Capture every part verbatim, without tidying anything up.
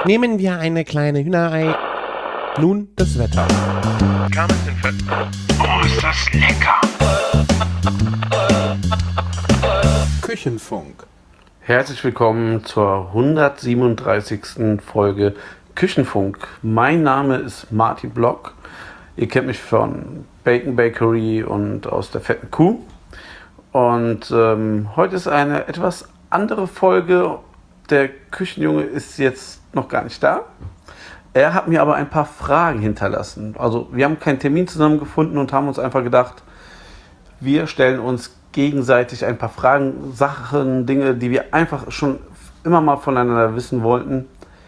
Nehmen wir eine kleine Hühnerei. Nun das Wetter. Oh, ist das lecker! Küchenfunk. Herzlich willkommen zur hundertsiebenunddreißigsten Folge Küchenfunk. Mein Name ist Martin Block. Ihr kennt mich von Bacon Bakery und aus der fetten Kuh. Und ähm, heute ist eine etwas andere Folge. Der Küchenjunge ist jetzt noch gar nicht da. Er hat mir aber ein paar Fragen hinterlassen. Also wir haben keinen Termin zusammen gefunden und haben uns einfach gedacht, wir stellen uns gegenseitig ein paar Fragen, Sachen, Dinge, die wir einfach schon immer mal voneinander wissen wollten.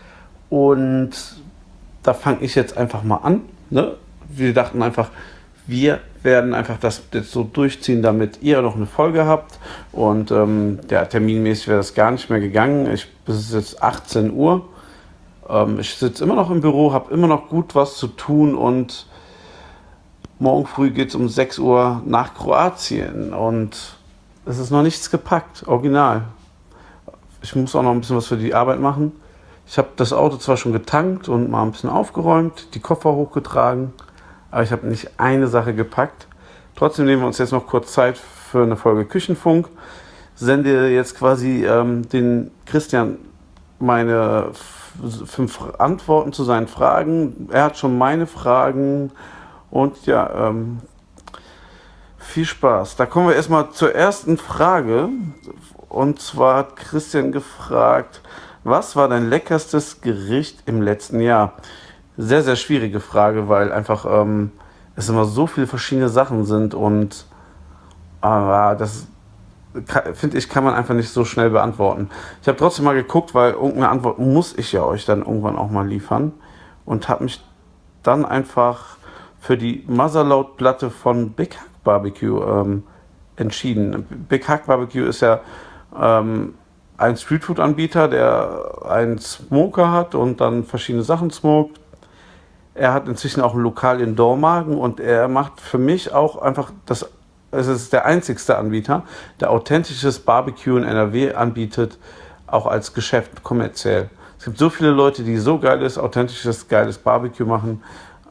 Und da fange ich jetzt einfach mal an. Ne? Wir dachten einfach, wir werden einfach das jetzt so durchziehen, damit ihr noch eine Folge habt. Und ähm, ja, terminmäßig wäre das gar nicht mehr gegangen. Ich, es ist jetzt achtzehn Uhr. Ähm, ich sitze immer noch im Büro, habe immer noch gut was zu tun und morgen früh geht es um sechs Uhr nach Kroatien und es ist noch nichts gepackt, original. Ich muss auch noch ein bisschen was für die Arbeit machen. Ich habe das Auto zwar schon getankt und mal ein bisschen aufgeräumt, die Koffer hochgetragen, aber ich habe nicht eine Sache gepackt. Trotzdem nehmen wir uns jetzt noch kurz Zeit für eine Folge Küchenfunk. Sende jetzt quasi ähm, den Christian meine f- fünf Antworten zu seinen Fragen. Er hat schon meine Fragen und ja, ähm, viel Spaß. Da kommen wir erstmal zur ersten Frage. Und zwar hat Christian gefragt, was war dein leckerstes Gericht im letzten Jahr? Sehr, sehr schwierige Frage, weil einfach ähm, es immer so viele verschiedene Sachen sind und aber das finde ich, kann man einfach nicht so schnell beantworten. Ich habe trotzdem mal geguckt, weil irgendeine Antwort muss ich ja euch dann irgendwann auch mal liefern und habe mich dann einfach für die Motherload-Platte von Big Hack Barbecue ähm, entschieden. Big Hack Barbecue ist ja ähm, ein Streetfood-Anbieter, der einen Smoker hat und dann verschiedene Sachen smoked. Er hat inzwischen auch ein Lokal in Dormagen und er macht für mich auch einfach das, es ist der einzigste Anbieter, der authentisches Barbecue in N R W anbietet, auch als Geschäft kommerziell. Es gibt so viele Leute, die so geiles, authentisches, geiles Barbecue machen,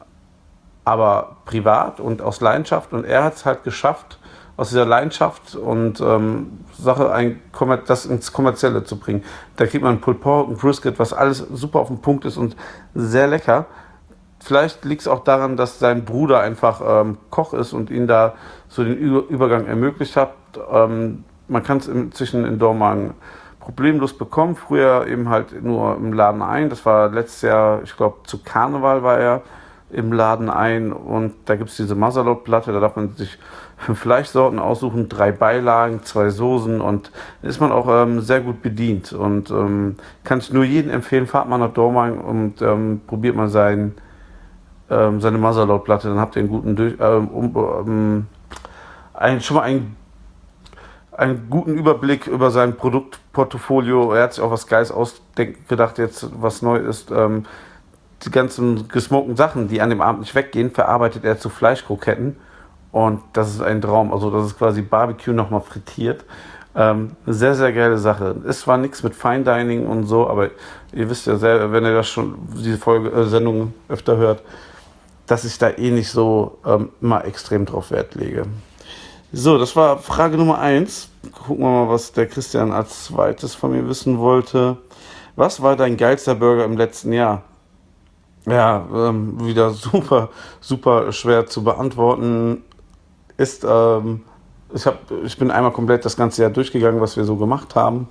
aber privat und aus Leidenschaft. Und er hat es halt geschafft, aus dieser Leidenschaft und ähm, Sache ein, das ins Kommerzielle zu bringen. Da kriegt man ein Pulled Pork, ein Brisket, was alles super auf den Punkt ist und sehr lecker. Vielleicht liegt es auch daran, dass sein Bruder einfach ähm, Koch ist und ihn da so den Ü- Übergang ermöglicht hat. Ähm, man kann es inzwischen in Dormagen problemlos bekommen. Früher eben halt nur im Laden ein. Das war letztes Jahr, ich glaube, zu Karneval war er im Laden ein. Und da gibt es diese Motherload-Platte. Da darf man sich fünf Fleischsorten aussuchen, drei Beilagen, zwei Soßen. Und da ist man auch ähm, sehr gut bedient. Und ähm, kann ich nur jedem empfehlen, fahrt mal nach Dormagen und ähm, probiert mal seinen seine Motherload-Platte, dann habt ihr einen guten Durch, ähm, um, um, ein, schon mal einen, einen guten Überblick über sein Produktportfolio. Er hat sich auch was Geiles ausgedacht, jetzt was neu ist. Ähm, die ganzen gesmokten Sachen, die an dem Abend nicht weggehen, verarbeitet er zu Fleischkroketten und das ist ein Traum. Also das ist quasi Barbecue nochmal frittiert. Ähm, sehr, sehr geile Sache. Ist zwar nichts mit Fine Dining und so, aber ihr wisst ja selber, wenn ihr das schon, diese Folge, äh, Sendung öfter hört, dass ich da eh nicht so ähm, immer extrem drauf Wert lege. So, das war Frage Nummer eins. Gucken wir mal, was der Christian als zweites von mir wissen wollte. Was war dein geilster Burger im letzten Jahr? Ja, ähm, wieder super, super schwer zu beantworten. Ist, ähm, ich, hab, ich bin einmal komplett das ganze Jahr durchgegangen, was wir so gemacht haben.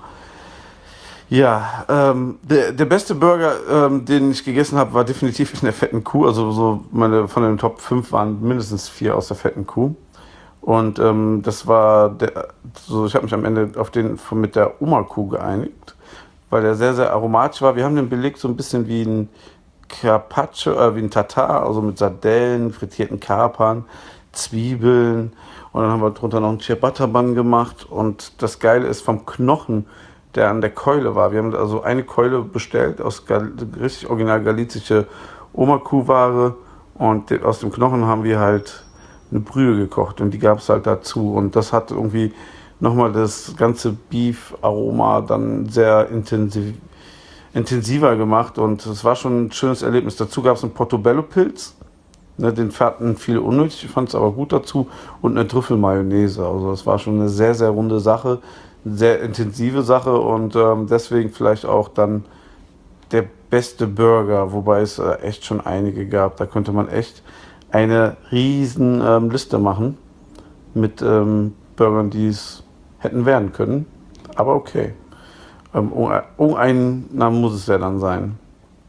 Ja, ähm, der, der beste Burger, ähm, den ich gegessen habe, war definitiv in der fetten Kuh. Also so meine von den Top fünf waren mindestens vier aus der fetten Kuh. Und ähm, das war der, so ich habe mich am Ende auf den von, mit der Oma-Kuh geeinigt, weil der sehr, sehr aromatisch war. Wir haben den belegt so ein bisschen wie ein Carpaccio, äh, wie ein Tatar, also mit Sardellen, frittierten Kapern, Zwiebeln und dann haben wir drunter noch einen Ciabatta Bun gemacht. Und das Geile ist vom Knochen, der an der Keule war. Wir haben also eine Keule bestellt aus Gal- richtig original galizische Oma-Kuhware und de- aus dem Knochen haben wir halt eine Brühe gekocht und die gab es halt dazu und das hat irgendwie nochmal das ganze Beef-Aroma dann sehr intensiv, intensiver gemacht und es war schon ein schönes Erlebnis. Dazu gab es einen Portobello-Pilz, ne, den fanden viele unnötig, ich fand es aber gut dazu, und eine Trüffelmayonnaise. Also es war schon eine sehr, sehr runde Sache, eine sehr intensive Sache und ähm, deswegen vielleicht auch dann der beste Burger, wobei es äh, echt schon einige gab. Da könnte man echt eine riesen ähm, Liste machen mit ähm, Burgern, die es hätten werden können. Aber okay. Ähm, irgendein Name muss es ja dann sein.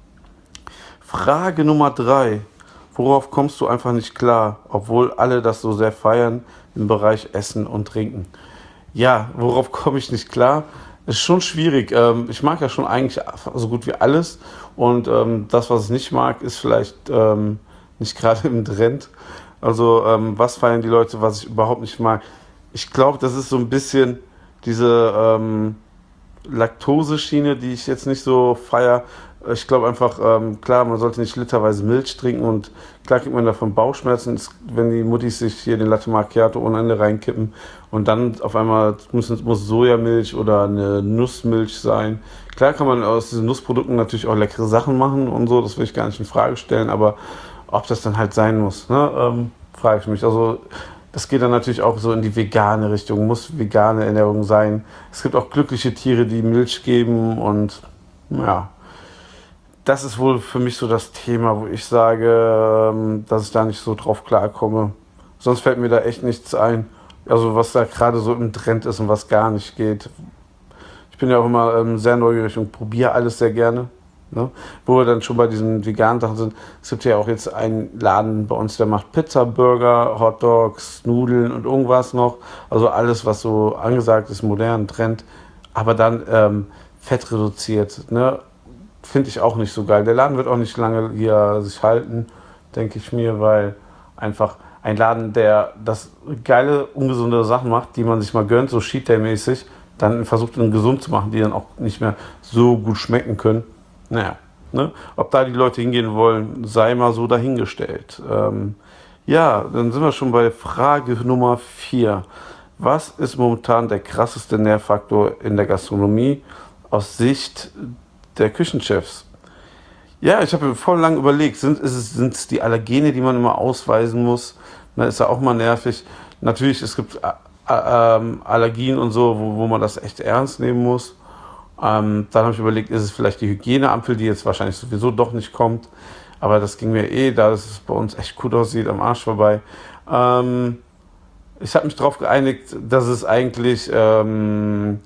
Frage Nummer drei. Worauf kommst du einfach nicht klar, obwohl alle das so sehr feiern im Bereich Essen und Trinken? Ja, worauf komme ich nicht klar? Ist schon schwierig. Ähm, ich mag ja schon eigentlich so gut wie alles. Und ähm, das, was ich nicht mag, ist vielleicht ähm, nicht gerade im Trend. Also ähm, was feiern die Leute, was ich überhaupt nicht mag? Ich glaube, das ist so ein bisschen diese ähm, Laktoseschiene, die ich jetzt nicht so feier. Ich glaube einfach, ähm, klar, man sollte nicht literweise Milch trinken und klar kriegt man davon Bauchschmerzen, wenn die Muttis sich hier den Latte Macchiato ohne Ende reinkippen und dann auf einmal muss, muss Sojamilch oder eine Nussmilch sein. Klar kann man aus diesen Nussprodukten natürlich auch leckere Sachen machen und so, das will ich gar nicht in Frage stellen, aber ob das dann halt sein muss, ne, ähm, frage ich mich. Also das geht dann natürlich auch so in die vegane Richtung, muss vegane Ernährung sein. Es gibt auch glückliche Tiere, die Milch geben und ja, das ist wohl für mich so das Thema, wo ich sage, dass ich da nicht so drauf klarkomme. Sonst fällt mir da echt nichts ein, also was da gerade so im Trend ist und was gar nicht geht. Ich bin ja auch immer ähm, sehr neugierig und probiere alles sehr gerne. Ne? Wo wir dann schon bei diesen veganen Sachen sind, es gibt ja auch jetzt einen Laden bei uns, der macht Pizza, Burger, Hotdogs, Nudeln und irgendwas noch. Also alles, was so angesagt ist, modern, Trend, aber dann ähm, fett reduziert. Ne? Finde ich auch nicht so geil. Der Laden wird auch nicht lange hier sich halten, denke ich mir, weil einfach ein Laden, der das geile, ungesunde Sachen macht, die man sich mal gönnt, so Cheat Day-mäßig, dann versucht, ihn gesund zu machen, die dann auch nicht mehr so gut schmecken können. Naja, ne? Ob da die Leute hingehen wollen, sei mal so dahingestellt. Ähm, ja, dann sind wir schon bei Frage Nummer vier. Was ist momentan der krasseste Nährfaktor in der Gastronomie aus Sicht der Küchenchefs? Ja, ich habe mir voll lang überlegt, sind es sind es die Allergene, die man immer ausweisen muss? Na, ist ja auch mal nervig. Natürlich, es gibt äh, äh, Allergien und so, wo, wo man das echt ernst nehmen muss. Ähm, dann habe ich überlegt, ist es vielleicht die Hygieneampel, die jetzt wahrscheinlich sowieso doch nicht kommt. Aber das ging mir eh, da es bei uns echt gut aussieht, am Arsch vorbei. Ähm, ich habe mich darauf geeinigt, dass es eigentlich ähm,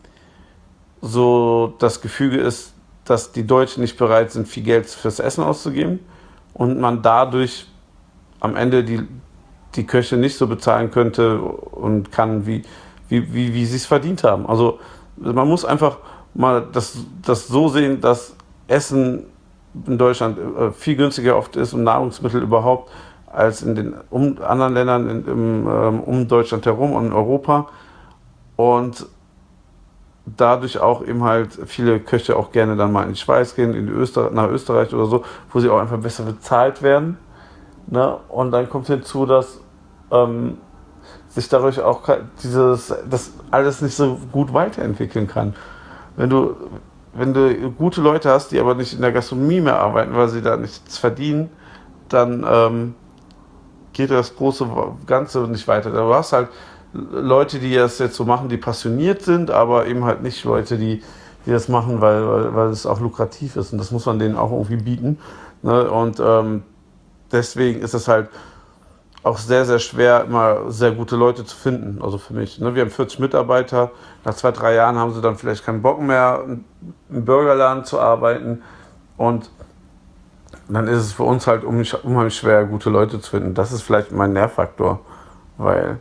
so das Gefüge ist, dass die Deutschen nicht bereit sind, viel Geld fürs Essen auszugeben und man dadurch am Ende die, die Köche nicht so bezahlen könnte und kann, wie, wie, wie, wie sie es verdient haben. Also man muss einfach mal das, das so sehen, dass Essen in Deutschland äh, viel günstiger oft ist und Nahrungsmittel überhaupt als in den um, anderen Ländern in, im, ähm, um Deutschland herum und in Europa. Und dadurch auch eben halt viele Köche auch gerne dann mal in die Schweiz gehen, in die Öster- nach Österreich oder so, wo sie auch einfach besser bezahlt werden. Ne? Und dann kommt hinzu, dass ähm, sich dadurch auch dieses, das alles nicht so gut weiterentwickeln kann. Wenn du, wenn du gute Leute hast, die aber nicht in der Gastronomie mehr arbeiten, weil sie da nichts verdienen, dann ähm, geht das große Ganze nicht weiter. Du hast halt Leute, die das jetzt so machen, die passioniert sind, aber eben halt nicht Leute, die, die das machen, weil, weil, weil es auch lukrativ ist. Und das muss man denen auch irgendwie bieten. Ne? Und ähm, deswegen ist es halt auch sehr, sehr schwer, immer sehr gute Leute zu finden. Also für mich. Ne? Wir haben vierzig Mitarbeiter. Nach zwei, drei Jahren haben sie dann vielleicht keinen Bock mehr, im Burgerladen zu arbeiten. Und dann ist es für uns halt unheimlich schwer, gute Leute zu finden. Das ist vielleicht mein Nährfaktor. Weil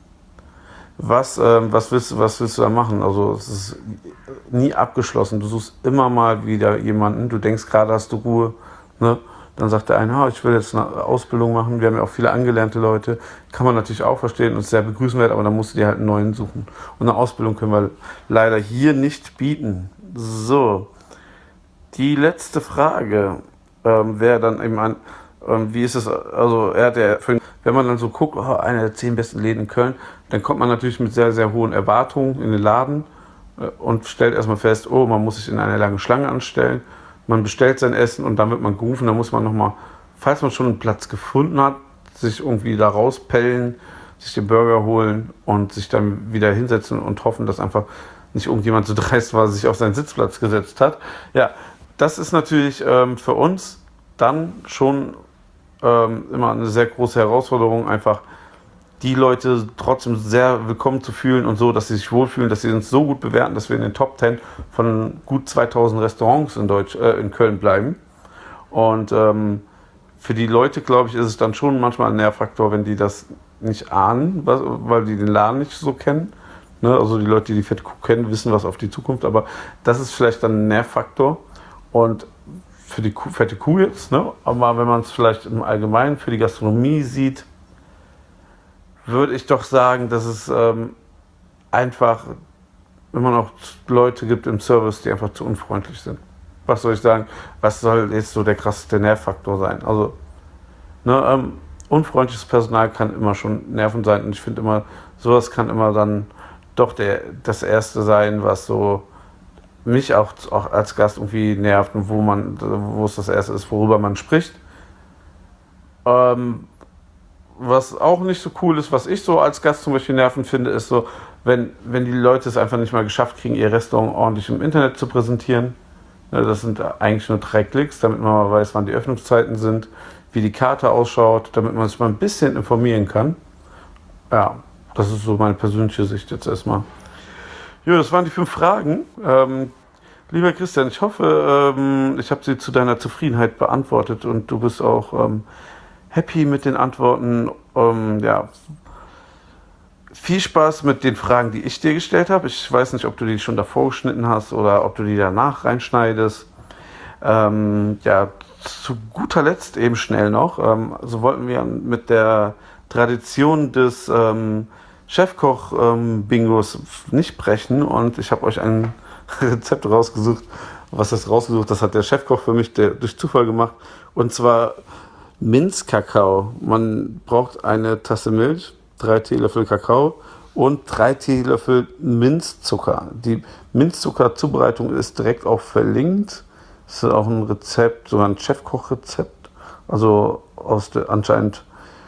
was, ähm, was, willst, was willst du da machen? Also es ist nie abgeschlossen. Du suchst immer mal wieder jemanden. Du denkst gerade, hast du Ruhe. Ne? Dann sagt der eine, oh, ich will jetzt eine Ausbildung machen. Wir haben ja auch viele angelernte Leute. Kann man natürlich auch verstehen und ist sehr begrüßenswert, aber dann musst du dir halt einen neuen suchen. Und eine Ausbildung können wir leider hier nicht bieten. So, die letzte Frage ähm, wäre dann eben an, ähm, wie ist es, also er hat ja, wenn man dann so guckt, oh, einer der zehn besten Läden in Köln, dann kommt man natürlich mit sehr, sehr hohen Erwartungen in den Laden äh, und stellt erstmal fest, oh, man muss sich in eine lange Schlange anstellen. man bestellt sein Essen und dann wird man gerufen, da muss man nochmal, falls man schon einen Platz gefunden hat, sich irgendwie da rauspellen, sich den Burger holen und sich dann wieder hinsetzen und hoffen, dass einfach nicht irgendjemand so dreist war, sich auf seinen Sitzplatz gesetzt hat. Ja, das ist natürlich ähm, für uns dann schon ähm, immer eine sehr große Herausforderung, einfach die Leute trotzdem sehr willkommen zu fühlen und so, dass sie sich wohlfühlen, dass sie uns so gut bewerten, dass wir in den Top zehn von gut zweitausend Restaurants in, Deutsch, äh, in Köln bleiben. Und ähm, für die Leute, glaube ich, ist es dann schon manchmal ein Nervfaktor, wenn die das nicht ahnen, was, weil die den Laden nicht so kennen. Ne? Also die Leute, die die Fette Kuh kennen, wissen was auf die Zukunft, aber das ist vielleicht dann ein Nervfaktor. Und für die Kuh, Fette Kuh jetzt, ne? Aber wenn man es vielleicht im Allgemeinen für die Gastronomie sieht, würde ich doch sagen, dass es ähm, einfach immer noch Leute gibt im Service, die einfach zu unfreundlich sind. Was soll ich sagen? Was soll jetzt so der krasseste Nervfaktor sein? Also, ne, ähm, unfreundliches Personal kann immer schon nervend sein. Und ich finde immer, sowas kann immer dann doch der, das Erste sein, was so mich auch, auch als Gast irgendwie nervt und wo man, wo es das Erste ist, worüber man spricht. Ähm, Was auch nicht so cool ist, was ich so als Gast zum Beispiel nervend finde, ist so, wenn, wenn die Leute es einfach nicht mal geschafft kriegen, ihr Restaurant ordentlich im Internet zu präsentieren. Das sind eigentlich nur drei Klicks, damit man mal weiß, wann die Öffnungszeiten sind, wie die Karte ausschaut, damit man sich mal ein bisschen informieren kann. Ja, das ist so meine persönliche Sicht jetzt erstmal. Ja, das waren die fünf Fragen. Ähm, lieber Christian, ich hoffe, ähm, ich habe sie zu deiner Zufriedenheit beantwortet und du bist auch ähm, happy mit den Antworten. Ähm, ja, viel Spaß mit den Fragen, die ich dir gestellt habe. Ich weiß nicht, ob du die schon davor geschnitten hast oder ob du die danach reinschneidest. Ähm, ja, zu guter Letzt eben schnell noch. Ähm, so wollten wir mit der Tradition des ähm, Chefkoch-Bingos ähm, nicht brechen und ich habe euch ein Rezept rausgesucht. Was ist rausgesucht? Das hat der Chefkoch für mich der, durch Zufall gemacht. Und zwar Minzkakao. Man braucht eine Tasse Milch, drei Teelöffel Kakao und drei Teelöffel Minzzucker. Die Minzzucker-Zubereitung ist direkt auch verlinkt. Das ist auch ein Rezept, sogar ein Chefkoch-Rezept. Also aus der, anscheinend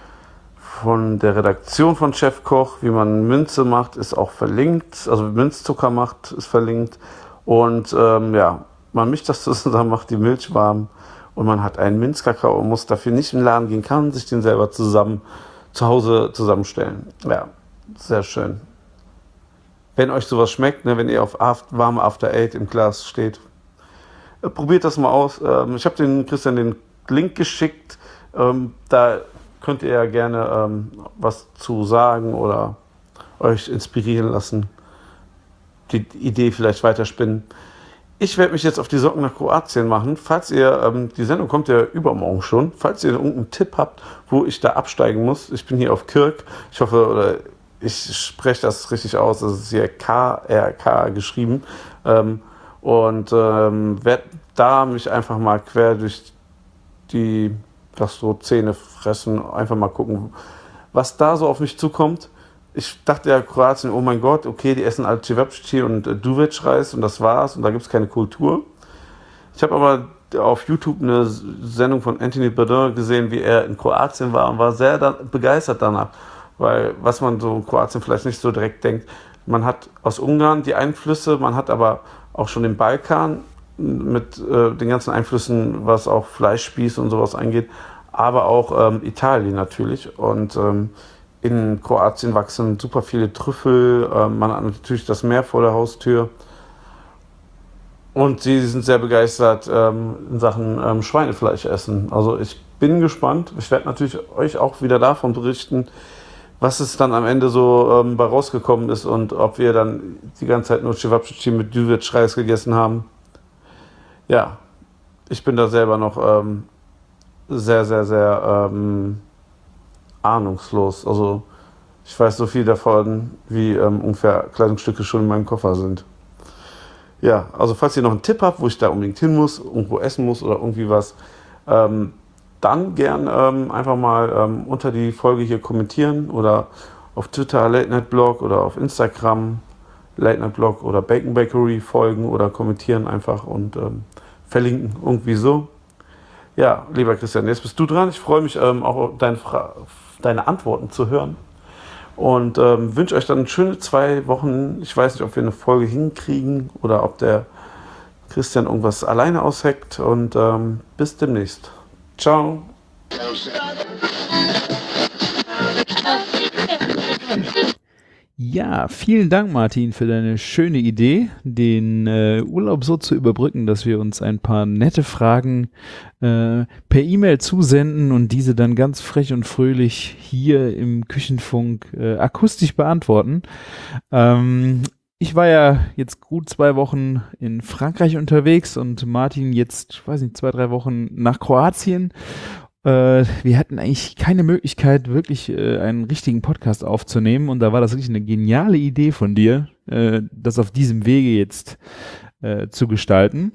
von der Redaktion von Chefkoch, wie man Minze macht, ist auch verlinkt. Also Minzzucker macht, ist verlinkt. Und ähm, ja, man mischt das zusammen, macht die Milch warm. Und man hat einen Minzkakao und muss dafür nicht in den Laden gehen, kann sich den selber zusammen zu Hause zusammenstellen. Ja, sehr schön. Wenn euch sowas schmeckt, ne, wenn ihr auf After, warme After Eight im Glas steht, äh, probiert das mal aus. Ähm, ich habe den Christian den Link geschickt. Ähm, da könnt ihr ja gerne ähm, was zu sagen oder euch inspirieren lassen. Die Idee vielleicht weiterspinnen. Ich werde mich jetzt auf die Socken nach Kroatien machen. Falls ihr, ähm, die Sendung kommt ja übermorgen schon, falls ihr irgendeinen Tipp habt, wo ich da absteigen muss. Ich bin hier auf Kirk. Ich hoffe, oder ich spreche das richtig aus. Das ist hier K R K geschrieben. Ähm, und ähm, werde da mich einfach mal quer durch die Gastro-Szene fressen. Einfach mal gucken, was da so auf mich zukommt. Ich dachte ja, Kroatien, oh mein Gott, okay, die essen alle Cevapcici und äh, Duvetsch-Reis und das war's und da gibt es keine Kultur. Ich habe aber auf YouTube eine Sendung von Anthony Bourdain gesehen, wie er in Kroatien war und war sehr da, begeistert danach, weil was man so in Kroatien vielleicht nicht so direkt denkt, man hat aus Ungarn die Einflüsse, man hat aber auch schon den Balkan mit äh, den ganzen Einflüssen, was auch Fleischspieß und sowas angeht, aber auch ähm, Italien natürlich und ähm, in Kroatien wachsen super viele Trüffel, ähm, man hat natürlich das Meer vor der Haustür und sie sind sehr begeistert ähm, in Sachen ähm, Schweinefleisch essen. Also ich bin gespannt, ich werde natürlich euch auch wieder davon berichten, was es dann am Ende so ähm, bei rausgekommen ist und ob wir dann die ganze Zeit nur Cevapcici mit Duvetsch-Reis gegessen haben. Ja, ich bin da selber noch ähm, sehr, sehr, sehr ähm, ahnungslos. Also ich weiß so viel davon, wie ähm, ungefähr Kleidungsstücke schon in meinem Koffer sind. Ja, also falls ihr noch einen Tipp habt, wo ich da unbedingt hin muss, irgendwo essen muss oder irgendwie was, ähm, dann gern ähm, einfach mal ähm, unter die Folge hier kommentieren oder auf Twitter Late Night Blog oder auf Instagram Late Night Blog oder Bacon Bakery folgen oder kommentieren einfach und ähm, verlinken, irgendwie so. Ja, lieber Christian, jetzt bist du dran. Ich freue mich ähm, auch deine, Fra- deine Antworten zu hören und ähm, wünsche euch dann schöne zwei Wochen. Ich weiß nicht, ob wir eine Folge hinkriegen oder ob der Christian irgendwas alleine ausheckt und ähm, bis demnächst. Ciao. Ja, vielen Dank, Martin, für deine schöne Idee, den äh, Urlaub so zu überbrücken, dass wir uns ein paar nette Fragen äh, per E-Mail zusenden und diese dann ganz frech und fröhlich hier im Küchenfunk äh, akustisch beantworten. Ähm, ich war ja jetzt gut zwei Wochen in Frankreich unterwegs und Martin jetzt, weiß nicht, zwei, drei Wochen nach Kroatien. Äh, wir hatten eigentlich keine Möglichkeit, wirklich äh, einen richtigen Podcast aufzunehmen und da war das wirklich eine geniale Idee von dir, äh, das auf diesem Wege jetzt äh, zu gestalten.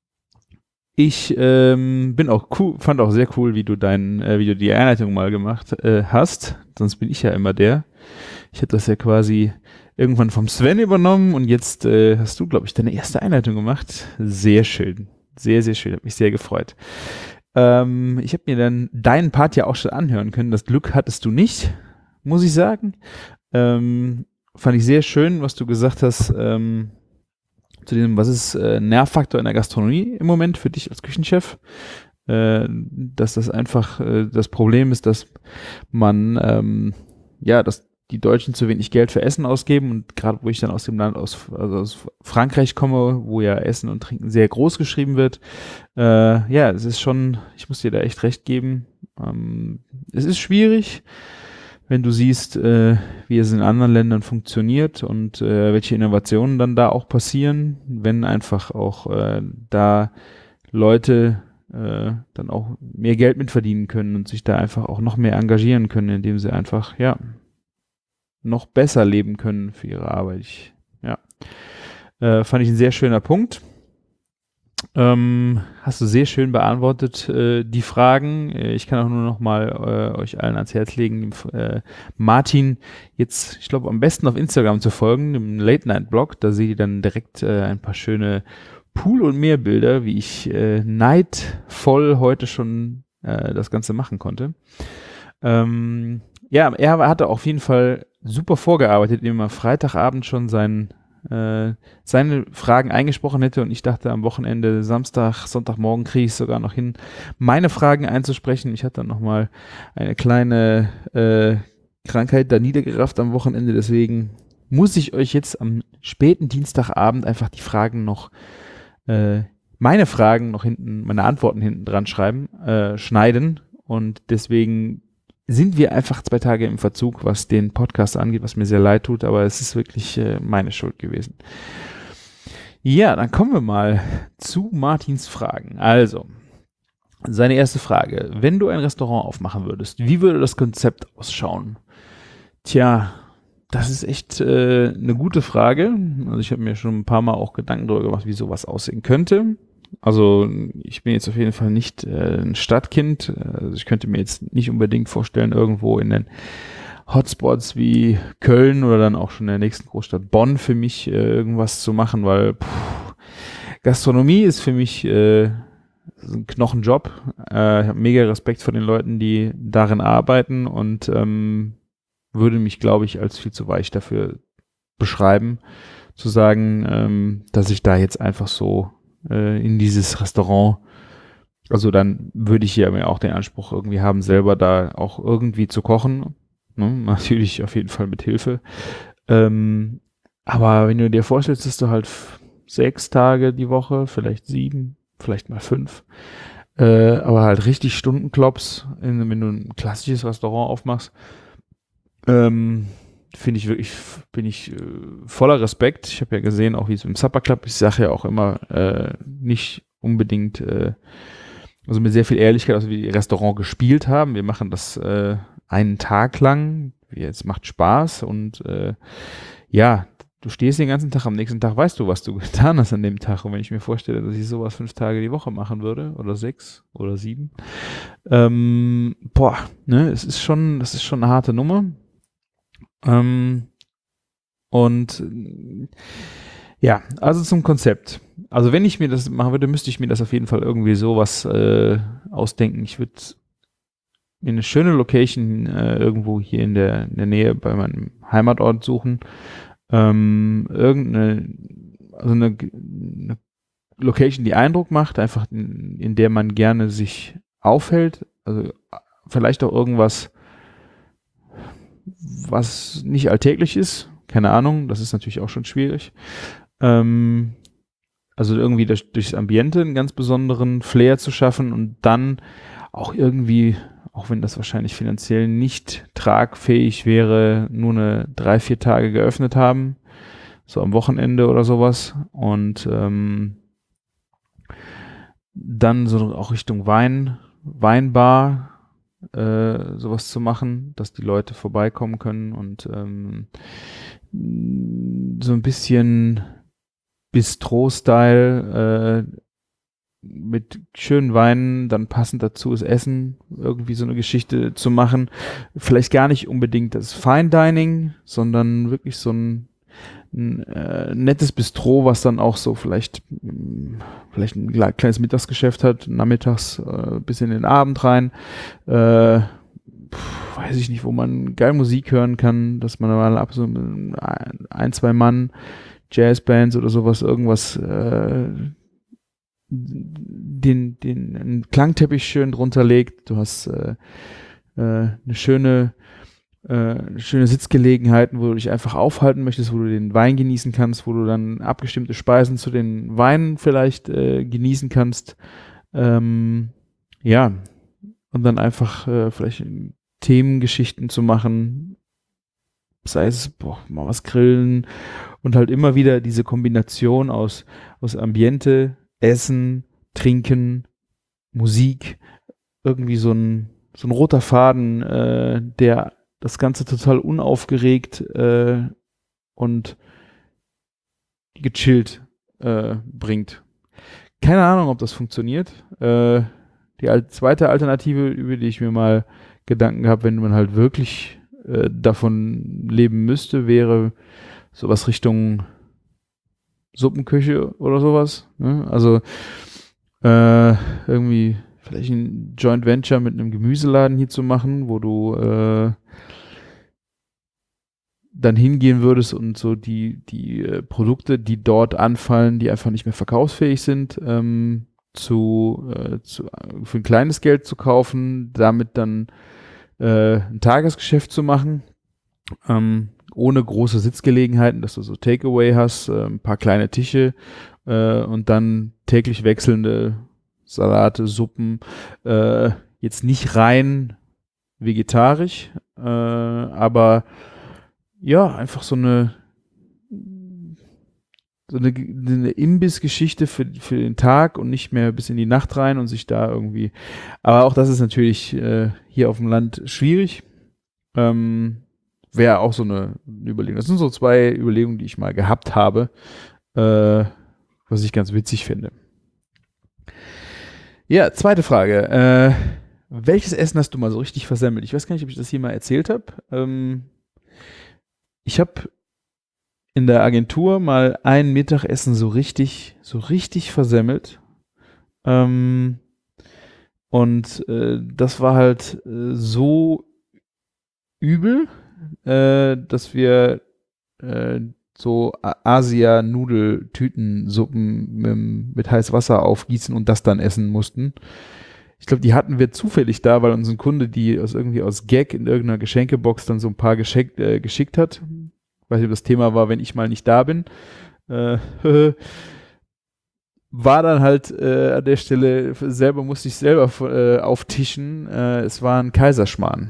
Ich ähm, bin auch cool, fand auch sehr cool, wie du dein, äh, wie du die Einleitung mal gemacht äh, hast. Sonst bin ich ja immer der. Ich habe das ja quasi irgendwann vom Sven übernommen und jetzt äh, hast du, glaube ich, deine erste Einleitung gemacht. Sehr schön, sehr, sehr schön. Hat mich sehr gefreut. Ähm, ich habe mir dann deinen Part ja auch schon anhören können. Das Glück hattest du nicht, muss ich sagen. Ähm, fand ich sehr schön, was du gesagt hast ähm, zu dem, was ist äh, Nervfaktor in der Gastronomie im Moment für dich als Küchenchef. Äh, dass das einfach äh, das Problem ist, dass man, ähm, ja, dass die Deutschen zu wenig Geld für Essen ausgeben und gerade wo ich dann aus dem Land aus, also aus Frankreich komme, wo ja Essen und Trinken sehr groß geschrieben wird, äh, ja, es ist schon, ich muss dir da echt recht geben, ähm, es ist schwierig, wenn du siehst, äh, wie es in anderen Ländern funktioniert und äh, welche Innovationen dann da auch passieren, wenn einfach auch äh, da Leute äh, dann auch mehr Geld mitverdienen können und sich da einfach auch noch mehr engagieren können, indem sie einfach, ja, noch besser leben können für ihre Arbeit. Ich, ja, äh, fand ich ein sehr schöner Punkt. Ähm, hast du sehr schön beantwortet, äh, die Fragen. Äh, ich kann auch nur noch mal äh, euch allen ans Herz legen, äh, Martin jetzt, ich glaube, am besten auf Instagram zu folgen, im Late-Night-Blog. Da seht ihr dann direkt äh, ein paar schöne Pool- und Meerbilder, wie ich äh, neidvoll heute schon äh, das Ganze machen konnte. Ähm, ja, er hatte auf jeden Fall super vorgearbeitet, indem er Freitagabend schon sein, äh, seine Fragen eingesprochen hätte und ich dachte am Wochenende, Samstag, Sonntagmorgen kriege ich es sogar noch hin, meine Fragen einzusprechen. Ich hatte dann nochmal eine kleine äh, Krankheit da niedergerafft am Wochenende, deswegen muss ich euch jetzt am späten Dienstagabend einfach die Fragen noch, äh, meine Fragen noch hinten, meine Antworten hinten dran schreiben, äh, schneiden und deswegen sind wir einfach zwei Tage im Verzug, was den Podcast angeht, was mir sehr leid tut, aber es ist wirklich äh, meine Schuld gewesen. Ja, dann kommen wir mal zu Martins Fragen. Also, seine erste Frage. Wenn du ein Restaurant aufmachen würdest, wie würde das Konzept ausschauen? Tja, das ist echt äh, eine gute Frage. Also ich habe mir schon ein paar Mal auch Gedanken darüber gemacht, wie sowas aussehen könnte. Also ich bin jetzt auf jeden Fall nicht äh, ein Stadtkind. Also ich könnte mir jetzt nicht unbedingt vorstellen, irgendwo in den Hotspots wie Köln oder dann auch schon in der nächsten Großstadt Bonn für mich äh, irgendwas zu machen, weil pff, Gastronomie ist für mich äh, ein Knochenjob. Äh, ich habe mega Respekt vor den Leuten, die darin arbeiten und ähm, würde mich, glaube ich, als viel zu weich dafür beschreiben, zu sagen, ähm, dass ich da jetzt einfach so in dieses Restaurant, also dann würde ich ja mir auch den Anspruch irgendwie haben, selber da auch irgendwie zu kochen, ne? Natürlich auf jeden Fall mit Hilfe, ähm, aber wenn du dir vorstellst, dass du halt f- sechs Tage die Woche, vielleicht sieben, vielleicht mal fünf, äh, aber halt richtig Stundenklops, in, wenn du ein klassisches Restaurant aufmachst, ähm, finde ich wirklich, bin ich äh, voller Respekt. Ich habe ja gesehen, auch wie es im Supper Club, ich sage ja auch immer, äh, nicht unbedingt, äh, also mit sehr viel Ehrlichkeit, also wie die Restaurant gespielt haben. Wir machen das äh, einen Tag lang. Es macht Spaß und äh, ja, du stehst den ganzen Tag, am nächsten Tag weißt du, was du getan hast an dem Tag. Und wenn ich mir vorstelle, dass ich sowas fünf Tage die Woche machen würde oder sechs oder sieben, ähm, boah, ne, es ist schon, das ist schon eine harte Nummer. Ähm, und Ja, also zum Konzept. Also wenn ich mir das machen würde, müsste ich mir das auf jeden Fall irgendwie sowas äh, ausdenken. Ich würde mir eine schöne Location äh, irgendwo hier in der, in der Nähe bei meinem Heimatort suchen. Ähm, irgendeine, also eine, eine Location, die Eindruck macht, einfach in, in der man gerne sich aufhält. Also vielleicht auch irgendwas, was nicht alltäglich ist. Keine Ahnung, das ist natürlich auch schon schwierig. Ähm, also irgendwie durch, durchs Ambiente einen ganz besonderen Flair zu schaffen und dann auch irgendwie, auch wenn das wahrscheinlich finanziell nicht tragfähig wäre, nur eine drei, vier Tage geöffnet haben, so am Wochenende oder sowas und ähm, dann so auch Richtung Wein, Weinbar äh, sowas zu machen, dass die Leute vorbeikommen können und ähm, so ein bisschen Bistro-Style äh, mit schönen Weinen, dann passend dazu ist Essen, irgendwie so eine Geschichte zu machen. Vielleicht gar nicht unbedingt das Fine Dining, sondern wirklich so ein, ein äh, nettes Bistro, was dann auch so vielleicht, mh, vielleicht ein kleines Mittagsgeschäft hat, nachmittags äh, bis in den Abend rein. Äh, pf, weiß ich nicht, wo man geil Musik hören kann, dass man mal ab so ein, ein zwei Mann Jazzbands oder sowas, irgendwas äh, den, den einen Klangteppich schön drunter legt. Du hast äh, äh, eine schöne, äh, schöne Sitzgelegenheiten, wo du dich einfach aufhalten möchtest, wo du den Wein genießen kannst, wo du dann abgestimmte Speisen zu den Weinen vielleicht äh, genießen kannst. Ähm, ja, und dann einfach äh, vielleicht Themengeschichten zu machen, sei es boah, mal was grillen und halt immer wieder diese Kombination aus, aus Ambiente, Essen, Trinken, Musik, irgendwie so ein, so ein roter Faden, äh, der das Ganze total unaufgeregt äh, und gechillt äh, bringt. Keine Ahnung, ob das funktioniert. Äh, die al- zweite Alternative, über die ich mir mal Gedanken habe, wenn man halt wirklich äh, davon leben müsste, wäre sowas Richtung Suppenküche oder sowas. Ne? Also äh, irgendwie vielleicht ein Joint Venture mit einem Gemüseladen hier zu machen, wo du äh, dann hingehen würdest und so die, die äh, Produkte, die dort anfallen, die einfach nicht mehr verkaufsfähig sind, ähm, zu, äh, zu, für ein kleines Geld zu kaufen, damit dann äh, ein Tagesgeschäft zu machen, ähm, ohne große Sitzgelegenheiten, dass du so Takeaway hast, äh, ein paar kleine Tische äh, und dann täglich wechselnde Salate, Suppen, äh, jetzt nicht rein vegetarisch, äh, aber ja, einfach so eine so eine, eine Imbissgeschichte für, für den Tag und nicht mehr bis in die Nacht rein und sich da irgendwie, aber auch das ist natürlich äh, hier auf dem Land schwierig. Ähm, Wäre auch so eine, eine Überlegung. Das sind so zwei Überlegungen, die ich mal gehabt habe, äh, was ich ganz witzig finde. Ja, zweite Frage. Äh, welches Essen hast du mal so richtig versemmelt? Ich weiß gar nicht, ob ich das hier mal erzählt habe. Ähm, ich habe in der Agentur mal ein Mittagessen so richtig, so richtig versemmelt. Ähm, und äh, das war halt äh, so übel, äh, dass wir äh, so Asia-Nudeltütensuppen mit, mit heißem Wasser aufgießen und das dann essen mussten. Ich glaube, die hatten wir zufällig da, weil uns ein Kunde die aus irgendwie aus Gag in irgendeiner Geschenkebox dann so ein paar geschenkt, äh, geschickt hat. Weiß nicht, ob das Thema war, wenn ich mal nicht da bin. Äh, war dann halt äh, an der Stelle, selber musste ich selber äh, auftischen. Äh, es war ein Kaiserschmarrn.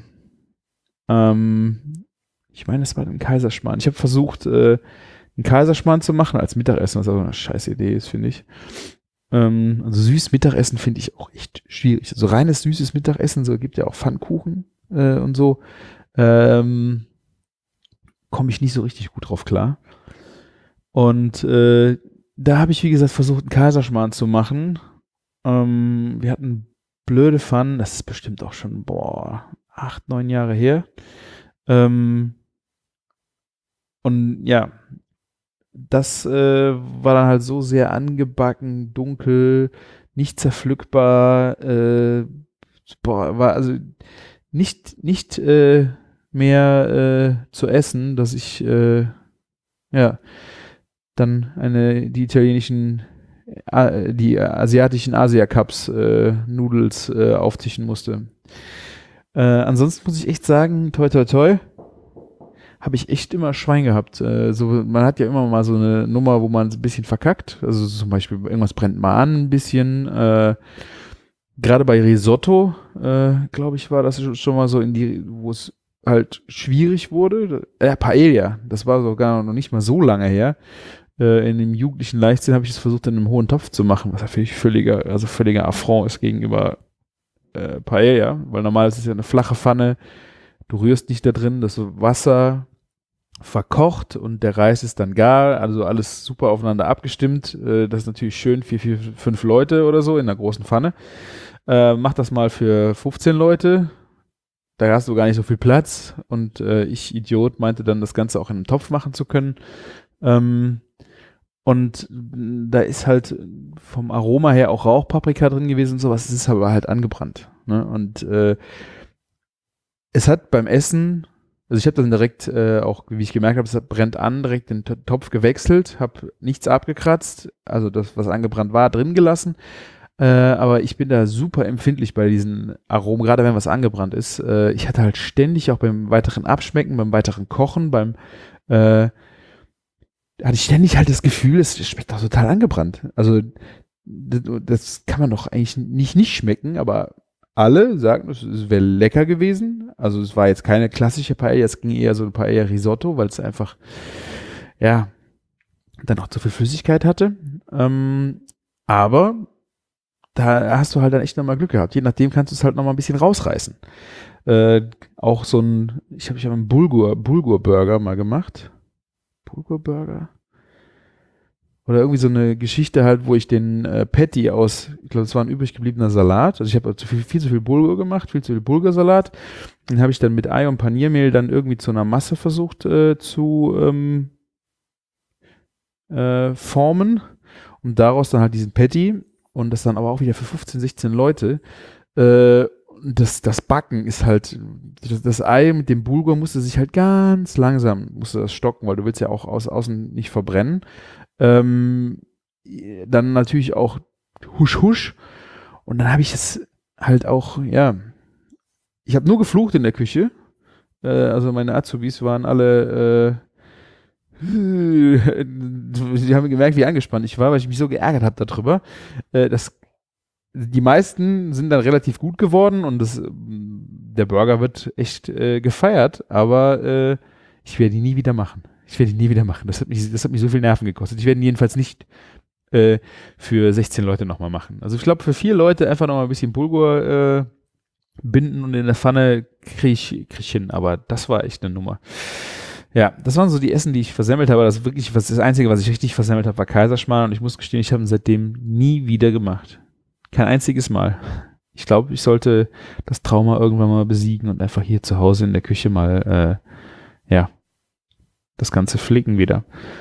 Ähm, ich meine, es war ein Kaiserschmarrn. Ich habe versucht, äh, einen Kaiserschmarrn zu machen als Mittagessen, was aber eine scheiß Idee ist, finde ich. Ähm, also süßes Mittagessen finde ich auch echt schwierig. So reines süßes Mittagessen, so gibt ja auch Pfannkuchen äh, und so. Ähm, komme ich nicht so richtig gut drauf klar. Und äh, da habe ich, wie gesagt, versucht, einen Kaiserschmarrn zu machen. Ähm, wir hatten blöde Pfannen, das ist bestimmt auch schon, boah, acht, neun Jahre her. Ähm, und ja, das äh, war dann halt so sehr angebacken, dunkel, nicht zerpflückbar, äh, boah, war also nicht, nicht äh, mehr äh, zu essen, dass ich äh, ja dann eine, die italienischen, äh, die asiatischen Asia-Cups äh, Nudels äh, auftischen musste. Äh, ansonsten muss ich echt sagen, toi toi toi, habe ich echt immer Schwein gehabt. Äh, so, man hat ja immer mal so eine Nummer, wo man ein bisschen verkackt. Also zum Beispiel irgendwas brennt mal an ein bisschen. Äh, gerade bei Risotto, äh, glaube ich, war das schon mal so in die, wo es halt schwierig wurde. Äh, Paella, das war sogar noch nicht mal so lange her. Äh, in dem jugendlichen Leichtsinn habe ich es versucht, in einem hohen Topf zu machen, was natürlich völliger, also völliger Affront ist gegenüber äh, Paella, weil normal ist es ja eine flache Pfanne, du rührst nicht da drin, das Wasser verkocht und der Reis ist dann gar, also alles super aufeinander abgestimmt. Äh, das ist natürlich schön, vier, vier, fünf Leute oder so in einer großen Pfanne. Äh, mach das mal für fünfzehn Leute, da hast du gar nicht so viel Platz und äh, ich, Idiot, meinte dann, das Ganze auch in einem Topf machen zu können. Ähm, und da ist halt vom Aroma her auch Rauchpaprika drin gewesen und sowas, es ist aber halt angebrannt. Ne? Und äh, es hat beim Essen, also ich habe dann direkt äh, auch, wie ich gemerkt habe, es hat, brennt an, direkt den T- Topf gewechselt, habe nichts abgekratzt, also das, was angebrannt war, drin gelassen. Äh, aber ich bin da super empfindlich bei diesen Aromen, gerade wenn was angebrannt ist. Äh, ich hatte halt ständig auch beim weiteren Abschmecken, beim weiteren Kochen, beim äh, hatte ich ständig halt das Gefühl, es schmeckt doch total angebrannt. Also das, das kann man doch eigentlich nicht nicht schmecken, aber alle sagten, es wäre lecker gewesen. Also es war jetzt keine klassische Paella, es ging eher so ein Paella Risotto, weil es einfach, ja, dann auch zu viel Flüssigkeit hatte. Ähm, aber da hast du halt dann echt nochmal Glück gehabt. Je nachdem kannst du es halt nochmal ein bisschen rausreißen. Äh, auch so ein, ich habe ich hab einen Bulgur, Bulgur-Burger mal gemacht. Bulgur-Burger? Oder irgendwie so eine Geschichte halt, wo ich den äh, Patty aus, ich glaube, es war ein übrig gebliebener Salat. Also ich habe viel, viel zu viel Bulgur gemacht, viel zu viel Bulgursalat. Den habe ich dann mit Ei und Paniermehl dann irgendwie zu einer Masse versucht äh, zu ähm, äh, formen. Und daraus dann halt diesen Patty. Und das dann aber auch wieder für fünfzehn, sechzehn Leute. Äh, das, das Backen ist halt, das, das Ei mit dem Bulgur musste sich halt ganz langsam, musste das stocken, weil du willst ja auch aus, außen nicht verbrennen. Ähm, dann natürlich auch husch husch und dann habe ich es halt auch, ja, ich habe nur geflucht in der Küche, äh, also meine Azubis waren alle, äh, die haben gemerkt, wie angespannt ich war, weil ich mich so geärgert habe darüber, äh, dass die meisten sind dann relativ gut geworden und das, der Burger wird echt äh, gefeiert, aber äh, ich werde ihn nie wieder machen. Ich werde ihn nie wieder machen. Das hat mich, das hat mich so viel Nerven gekostet. Ich werde ihn jedenfalls nicht äh, für sechzehn Leute nochmal machen. Also ich glaube, für vier Leute einfach nochmal ein bisschen Bulgur äh, binden und in der Pfanne kriege ich, krieg ich hin. Aber das war echt eine Nummer. Ja, das waren so die Essen, die ich versemmelt habe. Das wirklich, was das Einzige, was ich richtig versemmelt habe, war Kaiserschmarrn. Und ich muss gestehen, ich habe ihn seitdem nie wieder gemacht. Kein einziges Mal. Ich glaube, ich sollte das Trauma irgendwann mal besiegen und einfach hier zu Hause in der Küche mal, äh, ja, das Ganze flicken wieder.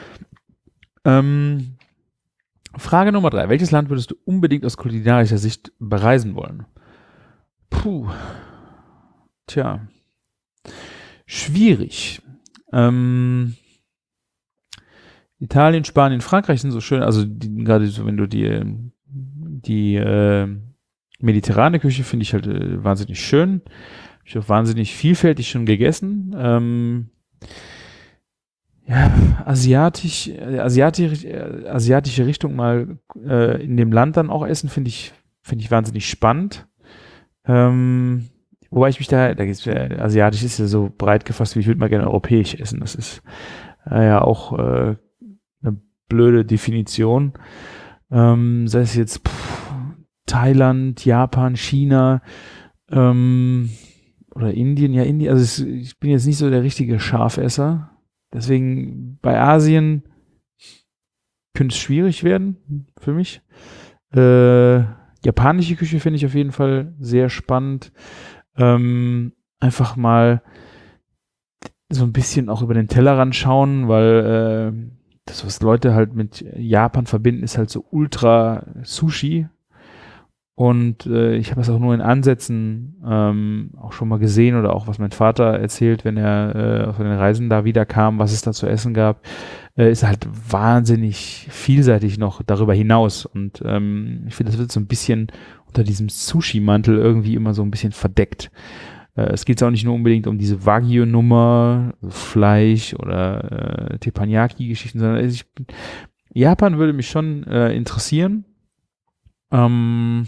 Ähm, Frage Nummer drei. Welches Land würdest du unbedingt aus kulinarischer Sicht bereisen wollen? Puh. Tja. Schwierig. Ähm, Italien, Spanien, Frankreich sind so schön, also die, gerade so, wenn du die, die äh, mediterrane Küche finde ich halt äh, wahnsinnig schön. Habe ich auch wahnsinnig vielfältig schon gegessen. Ähm, Ja, asiatisch, äh, asiatisch, äh, asiatische Richtung mal äh, in dem Land dann auch essen, finde ich, finde ich wahnsinnig spannend. Ähm, wobei ich mich da, da geht's, äh, asiatisch ist ja so breit gefasst, wie ich würde mal gerne europäisch essen. Das ist äh, ja auch äh, eine blöde Definition. Ähm, sei es jetzt pff, Thailand, Japan, China ähm, oder Indien. Ja, Indien, also es, ich bin jetzt nicht so der richtige Schafesser. Deswegen bei Asien könnte es schwierig werden für mich. Äh, japanische Küche finde ich auf jeden Fall sehr spannend. Ähm, einfach mal so ein bisschen auch über den Tellerrand schauen, weil das, was Leute halt mit Japan verbinden, ist halt so ultra Sushi. Und äh, ich habe es auch nur in Ansätzen ähm, auch schon mal gesehen oder auch was mein Vater erzählt, wenn er äh, von den Reisen da wieder kam, was es da zu essen gab, äh, ist halt wahnsinnig vielseitig noch darüber hinaus. Und ähm, ich finde, das wird so ein bisschen unter diesem Sushi-Mantel irgendwie immer so ein bisschen verdeckt. Äh, es geht auch nicht nur unbedingt um diese Wagyu-Nummer, also Fleisch oder äh, Teppanyaki-Geschichten, sondern ich, Japan würde mich schon äh, interessieren. Ähm,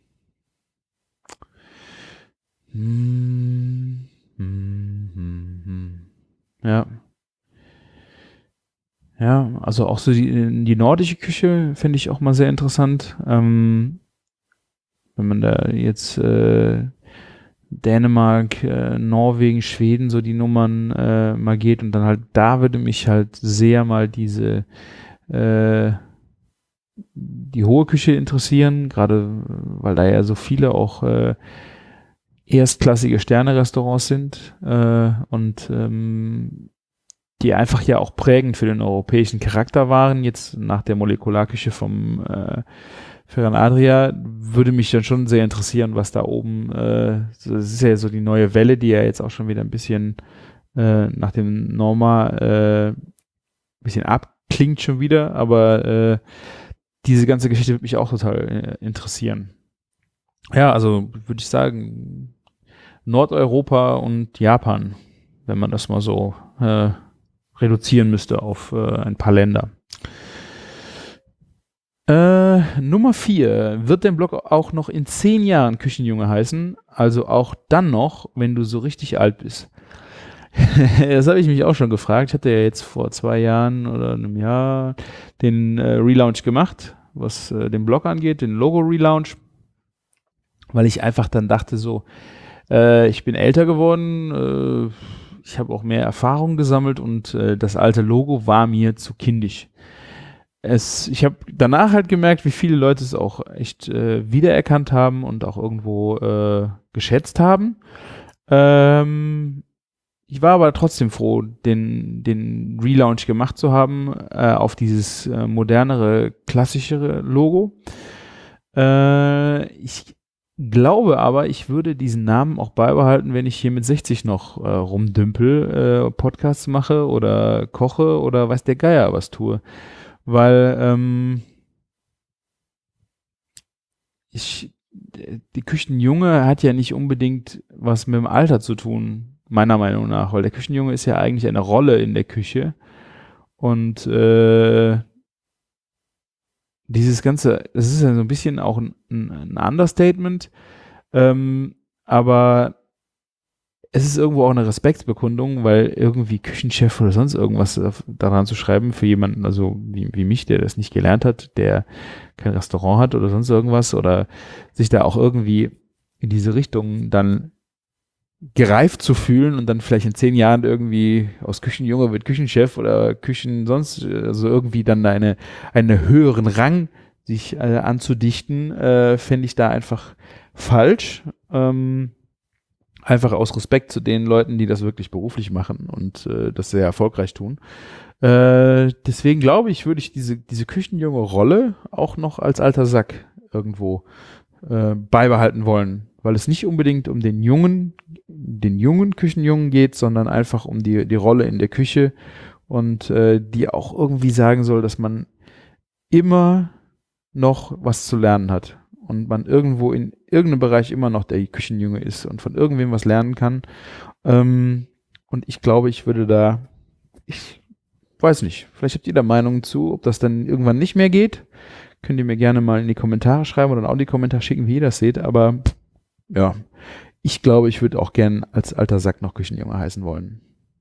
Hm, hm, hm, hm. Ja. Ja, also auch so die, die nordische Küche finde ich auch mal sehr interessant. Ähm, wenn man da jetzt äh, Dänemark, äh, Norwegen, Schweden, so die Nummern äh, mal geht und dann halt, da würde mich halt sehr mal diese äh, die hohe Küche interessieren, gerade weil da ja so viele auch äh, erstklassige Sterne-Restaurants sind äh, und ähm, die einfach ja auch prägend für den europäischen Charakter waren. Jetzt nach der Molekularküche vom äh, Ferran Adria würde mich dann schon sehr interessieren, was da oben, äh, das ist ja so die neue Welle, die ja jetzt auch schon wieder ein bisschen äh, nach dem Norma äh, ein bisschen abklingt schon wieder, aber äh, diese ganze Geschichte würde mich auch total äh, interessieren. Ja, also würde ich sagen, Nordeuropa und Japan, wenn man das mal so äh, reduzieren müsste auf äh, ein paar Länder. Äh, Nummer vier. Wird dein Blog auch noch in zehn Jahren Küchenjunge heißen? Also auch dann noch, wenn du so richtig alt bist. Das habe ich mich auch schon gefragt. Ich hatte ja jetzt vor zwei Jahren oder einem Jahr den äh, Relaunch gemacht, was äh, den Blog angeht, den Logo-Relaunch, weil ich einfach dann dachte so, Äh, ich bin älter geworden, äh, ich habe auch mehr Erfahrung gesammelt und äh, das alte Logo war mir zu kindisch. Es, ich habe danach halt gemerkt, wie viele Leute es auch echt äh, wiedererkannt haben und auch irgendwo äh, geschätzt haben. Ähm, ich war aber trotzdem froh, den, den Relaunch gemacht zu haben äh, auf dieses äh, modernere, klassischere Logo. Äh, ich glaube aber, ich würde diesen Namen auch beibehalten, wenn ich hier mit sechzig noch äh, rumdümpel, äh, Podcasts mache oder koche oder weiß der Geier was tue. Weil ähm, ich, die Küchenjunge hat ja nicht unbedingt was mit dem Alter zu tun, meiner Meinung nach, weil der Küchenjunge ist ja eigentlich eine Rolle in der Küche und äh, dieses Ganze, das ist ja so ein bisschen auch ein, ein Understatement, ähm, aber es ist irgendwo auch eine Respektsbekundung, weil irgendwie Küchenchef oder sonst irgendwas daran zu schreiben für jemanden, also wie, wie mich, der das nicht gelernt hat, der kein Restaurant hat oder sonst irgendwas oder sich da auch irgendwie in diese Richtung dann gereift zu fühlen und dann vielleicht in zehn Jahren irgendwie aus Küchenjunge wird Küchenchef oder Küchen sonst, also irgendwie dann eine, einen höheren Rang sich äh, anzudichten, äh, fände ich da einfach falsch. Ähm, einfach aus Respekt zu den Leuten, die das wirklich beruflich machen und äh, das sehr erfolgreich tun. Äh, deswegen glaube ich, würde ich diese, diese Küchenjunge Rolle auch noch als alter Sack irgendwo äh, beibehalten wollen, weil es nicht unbedingt um den jungen, den jungen Küchenjungen geht, sondern einfach um die, die Rolle in der Küche und äh, die auch irgendwie sagen soll, dass man immer noch was zu lernen hat und man irgendwo in irgendeinem Bereich immer noch der Küchenjunge ist und von irgendwem was lernen kann. Ähm, und ich glaube, ich würde da, ich weiß nicht, vielleicht habt ihr da Meinungen zu, ob das dann irgendwann nicht mehr geht. Könnt ihr mir gerne mal in die Kommentare schreiben oder einen Audiokommentar schicken, wie ihr das seht, aber ja, ich glaube, ich würde auch gern als alter Sack noch Küchenjunge heißen wollen.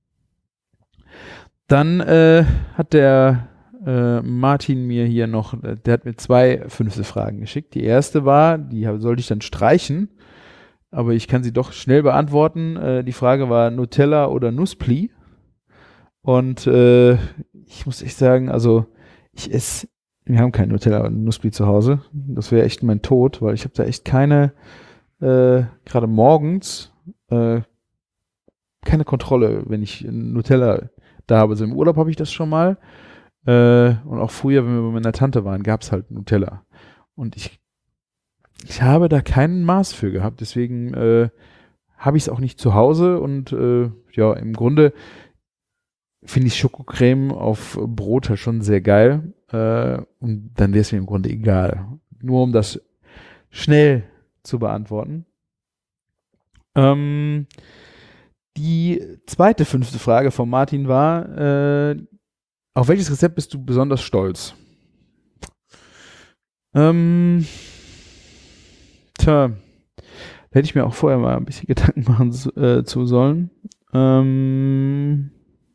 Dann äh, hat der äh, Martin mir hier noch, der hat mir zwei fünfte Fragen geschickt. Die erste war, die sollte ich dann streichen, aber ich kann sie doch schnell beantworten. Äh, die Frage war Nutella oder Nusspli. Und äh, ich muss echt sagen, also ich esse, wir haben kein Nutella und Nusspli zu Hause. Das wäre echt mein Tod, weil ich habe da echt keine, äh, gerade morgens, äh, keine Kontrolle, wenn ich Nutella da habe. Also im Urlaub habe ich das schon mal. Äh, und auch früher, wenn wir bei meiner Tante waren, gab es halt Nutella. Und ich, ich habe da keinen Maß für gehabt. Deswegen äh, habe ich es auch nicht zu Hause. Und äh, ja, im Grunde finde ich Schokocreme auf Brot halt schon sehr geil. Äh, und dann wäre es mir im Grunde egal. Nur um das schnell zu beantworten. Ähm, die zweite, fünfte Frage von Martin war, äh, auf welches Rezept bist du besonders stolz? Ähm, tja, da hätte ich mir auch vorher mal ein bisschen Gedanken machen äh, zu sollen. Ähm,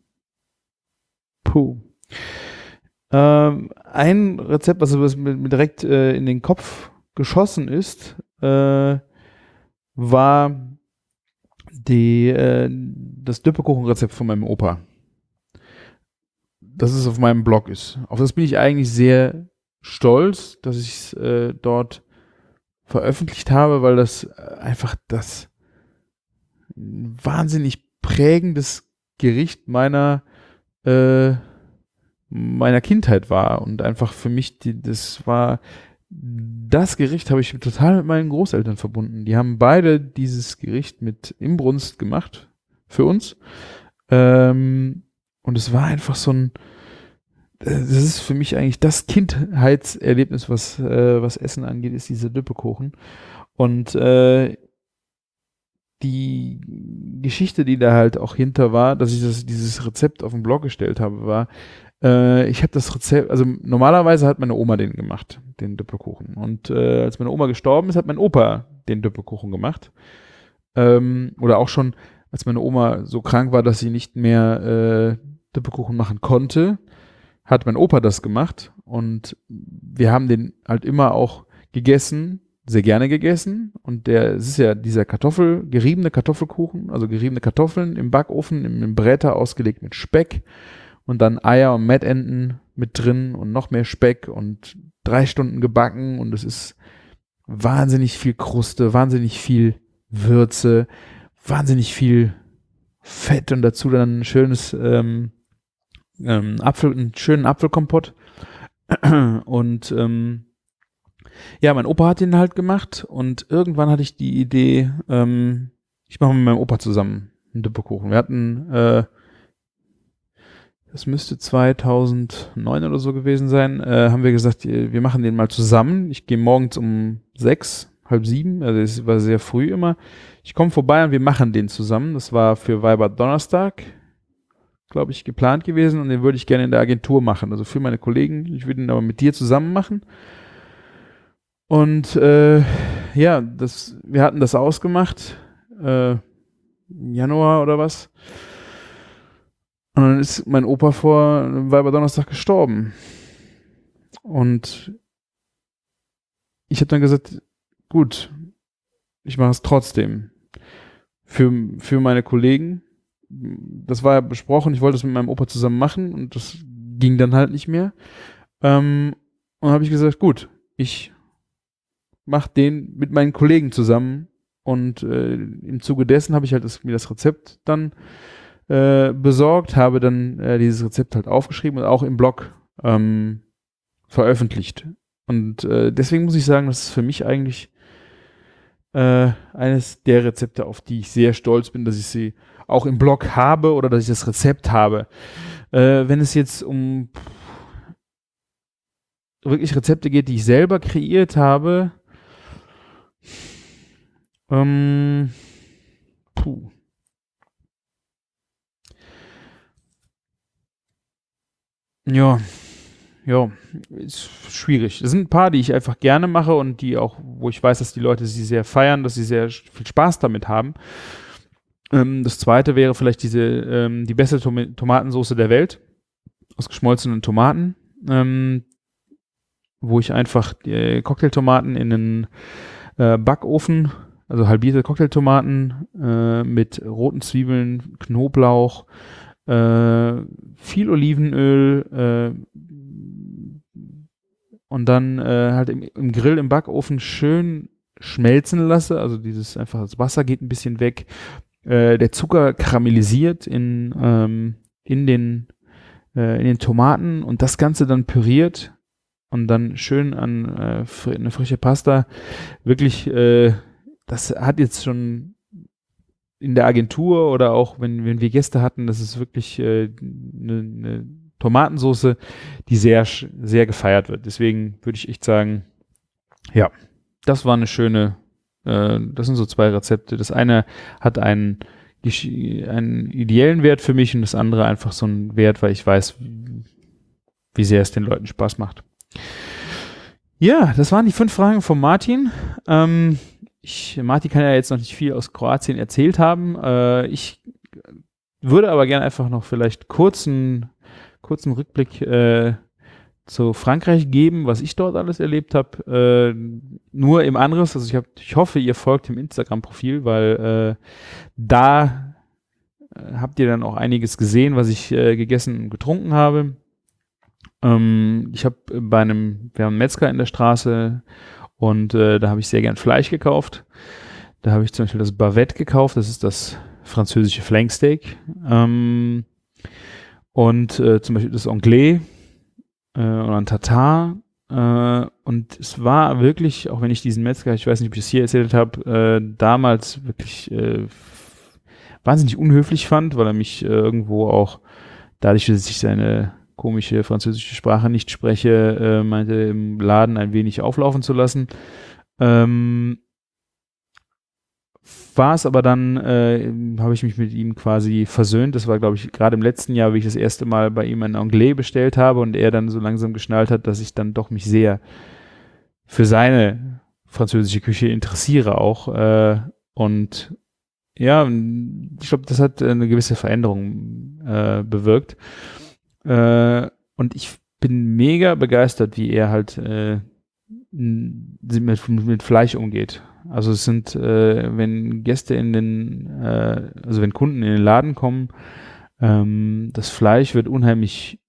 puh. Ähm, ein Rezept, was mir direkt äh, in den Kopf geschossen ist, äh, war die, äh, das Düppekuchenrezept von meinem Opa. Dass es auf meinem Blog ist. Auf das bin ich eigentlich sehr stolz, dass ich es äh, dort veröffentlicht habe, weil das einfach das wahnsinnig prägendes Gericht meiner äh, meiner Kindheit war und einfach für mich, die, das war das Gericht habe ich total mit meinen Großeltern verbunden. Die haben beide dieses Gericht mit Inbrunst gemacht für uns. Ähm, und es war einfach so ein, das ist für mich eigentlich das Kindheitserlebnis, was, äh, was Essen angeht, ist dieser Düppekuchen. Und äh, die Geschichte, die da halt auch hinter war, dass ich das, dieses Rezept auf den Blog gestellt habe, war, äh, ich habe das Rezept, also normalerweise hat meine Oma den gemacht, den Düppekuchen. Und äh, als meine Oma gestorben ist, hat mein Opa den Düppekuchen gemacht. Ähm, oder auch schon, als meine Oma so krank war, dass sie nicht mehr äh, Düppekuchen machen konnte, hat mein Opa das gemacht. Und wir haben den halt immer auch gegessen, sehr gerne gegessen. Und der, es ist ja dieser Kartoffel, geriebene Kartoffelkuchen, also geriebene Kartoffeln im Backofen, im, im Bräter ausgelegt mit Speck und dann Eier und Mettenten mit drin und noch mehr Speck und drei Stunden gebacken und es ist wahnsinnig viel Kruste, wahnsinnig viel Würze, wahnsinnig viel Fett und dazu dann ein schönes ähm, ähm, Apfel, einen schönen Apfelkompott und ähm, ja, mein Opa hat den halt gemacht und irgendwann hatte ich die Idee, ähm, ich mache mit meinem Opa zusammen einen Düppekuchen. Wir hatten, äh, das müsste zweitausendneun oder so gewesen sein, äh, haben wir gesagt, wir machen den mal zusammen. Ich gehe morgens um sechs, halb sieben, also es war sehr früh immer. Ich komme vorbei und wir machen den zusammen. Das war für Weiber Donnerstag, glaube ich, geplant gewesen und den würde ich gerne in der Agentur machen. Also für meine Kollegen, ich würde ihn aber mit dir zusammen machen. Und äh, ja, das, wir hatten das ausgemacht, äh, im Januar oder was. Und dann ist mein Opa vor Weiber Donnerstag gestorben. Und ich habe dann gesagt, gut, ich mache es trotzdem. Für, für meine Kollegen. Das war ja besprochen, ich wollte es mit meinem Opa zusammen machen und das ging dann halt nicht mehr. Ähm, und dann habe ich gesagt, gut, ich mache den mit meinen Kollegen zusammen und äh, im Zuge dessen habe ich halt das, mir das Rezept dann äh, besorgt, habe dann äh, dieses Rezept halt aufgeschrieben und auch im Blog ähm, veröffentlicht. Und äh, deswegen muss ich sagen, das ist für mich eigentlich äh, eines der Rezepte, auf die ich sehr stolz bin, dass ich sie auch im Blog habe oder dass ich das Rezept habe. Äh, wenn es jetzt um wirklich Rezepte geht, die ich selber kreiert habe, ähm, puh. Ja, ja, ist schwierig. Es sind ein paar, die ich einfach gerne mache und die auch, wo ich weiß, dass die Leute sie sehr feiern, dass sie sehr viel Spaß damit haben. Ähm, das zweite wäre vielleicht diese, ähm, die beste Tom- Tomatensauce der Welt aus geschmolzenen Tomaten, ähm, wo ich einfach die Cocktailtomaten in einen äh, Backofen, also halbierte Cocktailtomaten äh, mit roten Zwiebeln, Knoblauch, äh, viel Olivenöl äh, und dann äh, halt im, im Grill, im Backofen schön schmelzen lasse. Also dieses einfach, das Wasser geht ein bisschen weg. Äh, der Zucker karamellisiert in, ähm, in den äh, in den Tomaten und das Ganze dann püriert und dann schön an äh, fr- eine frische Pasta. Wirklich, äh, das hat jetzt schon in der Agentur oder auch wenn, wenn wir Gäste hatten, das ist wirklich eine äh, ne, ne Tomatensoße, die sehr, sch- sehr gefeiert wird. Deswegen würde ich echt sagen, ja, das war eine schöne, äh, das sind so zwei Rezepte. Das eine hat einen, gesch- einen ideellen Wert für mich und das andere einfach so einen Wert, weil ich weiß, wie sehr es den Leuten Spaß macht. Ja, das waren die fünf Fragen von Martin. Ähm, ich, Martin kann ja jetzt noch nicht viel aus Kroatien erzählt haben. Äh, ich würde aber gerne einfach noch vielleicht kurzen, kurzen Rückblick äh, zu Frankreich geben, was ich dort alles erlebt habe. Äh, nur im Anriss, also ich, hab, ich hoffe, ihr folgt dem Instagram-Profil, weil äh, da äh, habt ihr dann auch einiges gesehen, was ich äh, gegessen und getrunken habe. Ähm, ich habe bei einem, wir haben einen Metzger in der Straße und äh, da habe ich sehr gern Fleisch gekauft. Da habe ich zum Beispiel das Bavette gekauft, das ist das französische Flanksteak. Ähm, und äh, zum Beispiel das Anglais äh, oder ein Tatar. Äh, und es war wirklich, auch wenn ich diesen Metzger, ich weiß nicht, ob ich es hier erzählt habe, äh, damals wirklich äh, wahnsinnig unhöflich fand, weil er mich äh, irgendwo auch, dadurch, dass ich seine komische französische Sprache nicht spreche, äh, meinte im Laden ein wenig auflaufen zu lassen. Ähm, war es aber dann, äh, habe ich mich mit ihm quasi versöhnt. Das war, glaube ich, gerade im letzten Jahr, wie ich das erste Mal bei ihm ein Anglais bestellt habe und er dann so langsam geschnallt hat, dass ich dann doch mich sehr für seine französische Küche interessiere auch. Äh, und ja, ich glaube, das hat eine gewisse Veränderung äh, bewirkt. Äh, und ich bin mega begeistert, wie er halt äh, mit, mit Fleisch umgeht. Also es sind, äh, wenn Gäste in den, äh, also wenn Kunden in den Laden kommen, ähm, das Fleisch wird unheimlich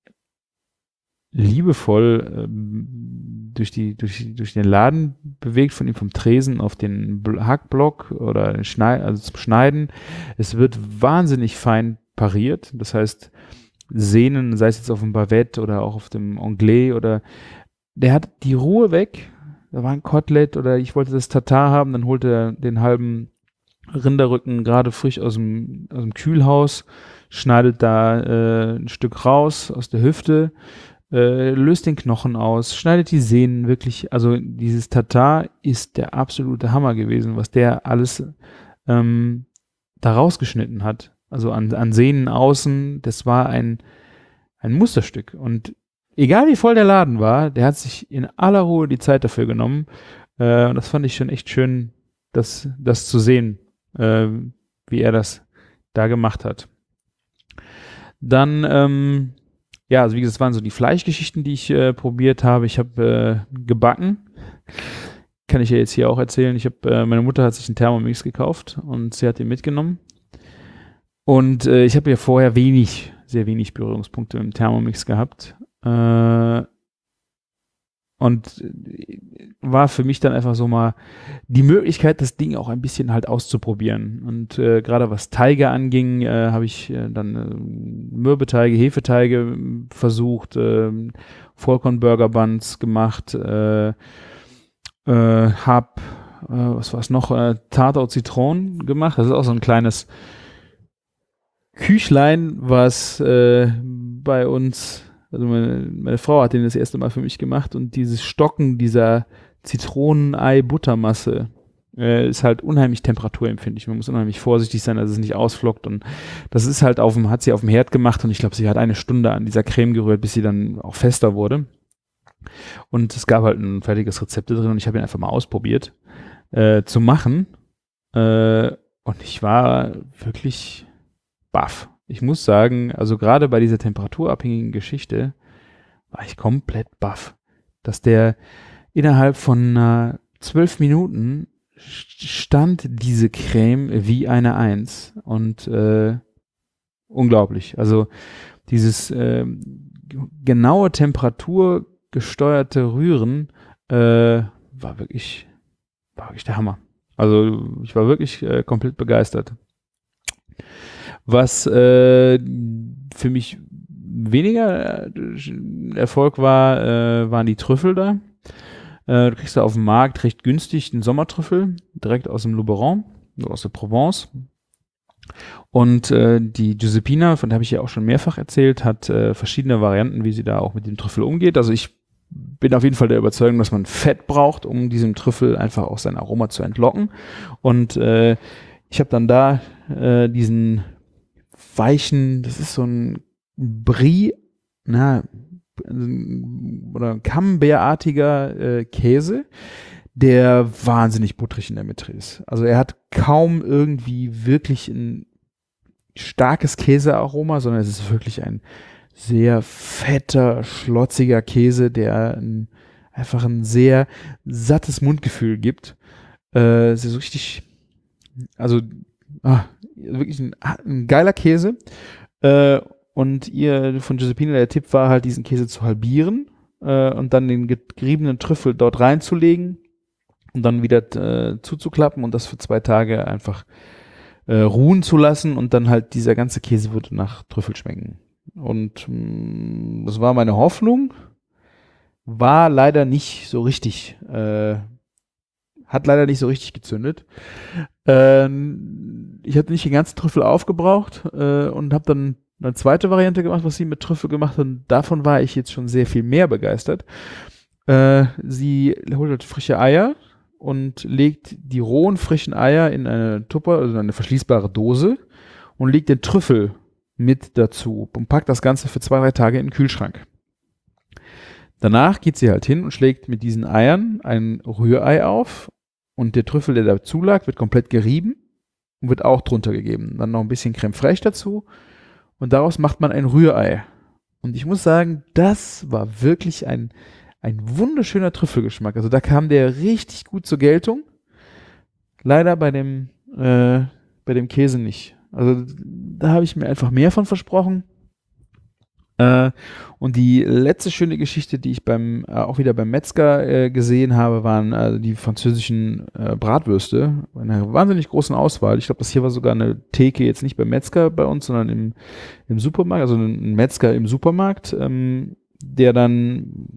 liebevoll ähm, durch die, durch, durch den Laden bewegt, von ihm vom Tresen auf den Hackblock oder Schneid, also zum Schneiden. Es wird wahnsinnig fein pariert. Das heißt, Sehnen, sei es jetzt auf dem Bavette oder auch auf dem Anglais oder der hat die Ruhe weg. Da war ein Kotelett oder ich wollte das Tatar haben, dann holte er den halben Rinderrücken gerade frisch aus dem, aus dem Kühlhaus, schneidet da äh, ein Stück raus aus der Hüfte, äh, löst den Knochen aus, schneidet die Sehnen wirklich, also dieses Tatar ist der absolute Hammer gewesen, was der alles ähm, da rausgeschnitten hat. Also an, an Sehnen außen, das war ein, ein Musterstück. Und egal wie voll der Laden war, der hat sich in aller Ruhe die Zeit dafür genommen. Äh, und das fand ich schon echt schön, das, das zu sehen, äh, wie er das da gemacht hat. Dann, ähm, ja, also wie gesagt, das waren so die Fleischgeschichten, die ich äh, probiert habe. Ich habe äh, gebacken. Kann ich ja jetzt hier auch erzählen. Ich habe, äh, meine Mutter hat sich einen Thermomix gekauft und sie hat ihn mitgenommen. Und äh, ich habe ja vorher wenig, sehr wenig Berührungspunkte mit dem Thermomix gehabt. Äh, und war für mich dann einfach so mal die Möglichkeit, das Ding auch ein bisschen halt auszuprobieren. Und äh, gerade was Teige anging, äh, habe ich äh, dann äh, Mürbeteige, Hefeteige versucht, äh, Vollkorn-Burger-Buns gemacht, äh, äh, hab, äh, was war es noch, äh, Tarte au Citron gemacht. Das ist auch so ein kleines Küchlein, was äh, bei uns, also meine, meine Frau hat den das erste Mal für mich gemacht und dieses Stocken dieser Zitronenei-Buttermasse äh, ist halt unheimlich temperaturempfindlich. Man muss unheimlich vorsichtig sein, dass es nicht ausflockt und das ist halt auf dem, hat sie auf dem Herd gemacht und ich glaube, sie hat eine Stunde an dieser Creme gerührt, bis sie dann auch fester wurde. Und es gab halt ein fertiges Rezept drin und ich habe ihn einfach mal ausprobiert äh, zu machen äh, und ich war wirklich baff. Ich muss sagen, also gerade bei dieser temperaturabhängigen Geschichte war ich komplett baff, dass der innerhalb von äh, zwölf Minuten stand diese Creme wie eine Eins und äh, unglaublich. Also dieses äh, genaue temperaturgesteuerte Rühren äh, war wirklich, war wirklich der Hammer. Also ich war wirklich äh, komplett begeistert. Was äh, für mich weniger äh, Erfolg war, äh, waren die Trüffel da. Äh, du kriegst da auf dem Markt recht günstig einen Sommertrüffel, direkt aus dem Luberon, aus der Provence. Und äh, die Giuseppina, von der habe ich ja auch schon mehrfach erzählt, hat äh, verschiedene Varianten, wie sie da auch mit dem Trüffel umgeht. Also ich bin auf jeden Fall der Überzeugung, dass man Fett braucht, um diesem Trüffel einfach auch sein Aroma zu entlocken. Und äh, ich habe dann da äh, diesen weichen, das ist so ein Brie, na, oder Camembert-artiger äh, Käse, der wahnsinnig butterig in der Mitte ist. Also er hat kaum irgendwie wirklich ein starkes Käsearoma, sondern es ist wirklich ein sehr fetter, schlotziger Käse, der ein, einfach ein sehr sattes Mundgefühl gibt. Äh, es ist so richtig, also ah, wirklich ein, ein geiler Käse. Äh, und ihr von Giuseppina, der Tipp war halt, diesen Käse zu halbieren äh, und dann den geriebenen Trüffel dort reinzulegen und dann wieder äh, zuzuklappen und das für zwei Tage einfach äh, ruhen zu lassen und dann halt dieser ganze Käse würde nach Trüffel schmecken. Und mh, das war meine Hoffnung, war leider nicht so richtig, äh, hat leider nicht so richtig gezündet. Ähm, ich hatte nicht den ganzen Trüffel aufgebraucht äh, und habe dann eine zweite Variante gemacht, was sie mit Trüffel gemacht hat und davon war ich jetzt schon sehr viel mehr begeistert. Äh, sie holt halt frische Eier und legt die rohen, frischen Eier in eine Tupper, also eine verschließbare Dose und legt den Trüffel mit dazu und packt das Ganze für zwei, drei Tage in den Kühlschrank. Danach geht sie halt hin und schlägt mit diesen Eiern ein Rührei auf und der Trüffel, der dazu lag, wird komplett gerieben und wird auch drunter gegeben. Dann noch ein bisschen Creme fraiche dazu und daraus macht man ein Rührei. Und ich muss sagen, das war wirklich ein Ein wunderschöner Trüffelgeschmack. Also da kam der richtig gut zur Geltung. Leider bei dem, äh, bei dem Käse nicht. Also da habe ich mir einfach mehr von versprochen. Äh, und die letzte schöne Geschichte, die ich beim äh, auch wieder beim Metzger äh, gesehen habe, waren äh, die französischen äh, Bratwürste. Eine wahnsinnig großen Auswahl. Ich glaube, das hier war sogar eine Theke, jetzt nicht beim Metzger bei uns, sondern im, im Supermarkt, also ein Metzger im Supermarkt, ähm, der dann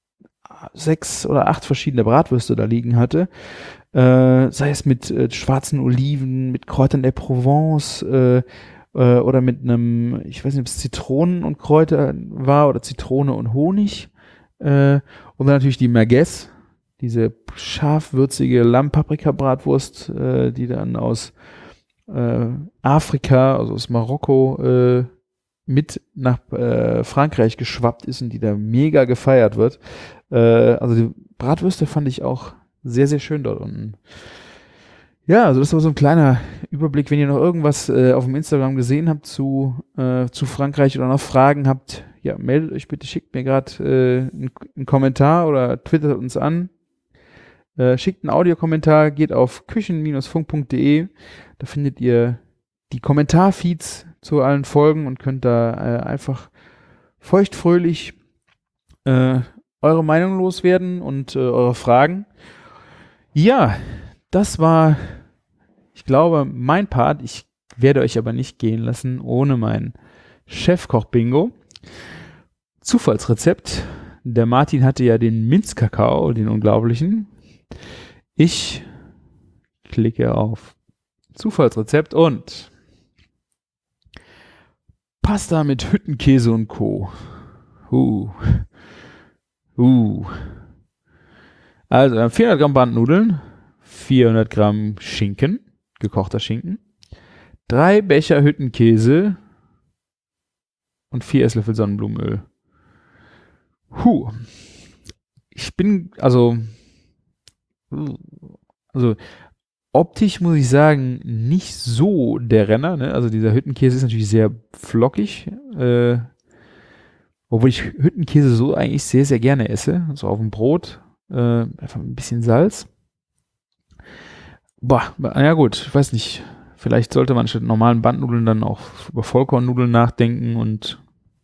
sechs oder acht verschiedene Bratwürste da liegen hatte, äh, sei es mit äh, schwarzen Oliven, mit Kräutern der Provence äh, äh, oder mit einem, ich weiß nicht, ob es Zitronen und Kräuter war oder Zitrone und Honig äh, und dann natürlich die Merguez, diese scharfwürzige Lamm-Paprika-Bratwurst, äh, die dann aus äh, Afrika, also aus Marokko äh, mit nach äh, Frankreich geschwappt ist und die da mega gefeiert wird. Äh, also die Bratwürste fand ich auch sehr, sehr schön dort unten. Ja, also das war so ein kleiner Überblick. Wenn ihr noch irgendwas äh, auf dem Instagram gesehen habt zu, äh, zu Frankreich oder noch Fragen habt, ja, meldet euch bitte, schickt mir gerade äh, einen, einen Kommentar oder twittert uns an. Äh, schickt einen Audiokommentar, geht auf küchen Bindestrich funk Punkt de. Da findet ihr die Kommentarfeeds zu allen Folgen und könnt da äh, einfach feuchtfröhlich äh, eure Meinung loswerden und äh, eure Fragen. Ja, das war, ich glaube, mein Part. Ich werde euch aber nicht gehen lassen ohne mein Chefkoch-Bingo. Zufallsrezept. Der Martin hatte ja den Minzkakao, den unglaublichen. Ich klicke auf Zufallsrezept und Pasta mit Hüttenkäse und Co. Uh. Uh. Also wir haben vierhundert Gramm Bandnudeln, vierhundert Gramm Schinken, gekochter Schinken, drei Becher Hüttenkäse und vier Esslöffel Sonnenblumenöl. Huh. Ich bin, also, also optisch muss ich sagen, nicht so der Renner, ne? Also dieser Hüttenkäse ist natürlich sehr flockig, äh, obwohl ich Hüttenkäse so eigentlich sehr, sehr gerne esse. So auf dem Brot, äh, einfach ein bisschen Salz. Boah, ja gut, ich weiß nicht, vielleicht sollte man statt normalen Bandnudeln dann auch über Vollkornnudeln nachdenken und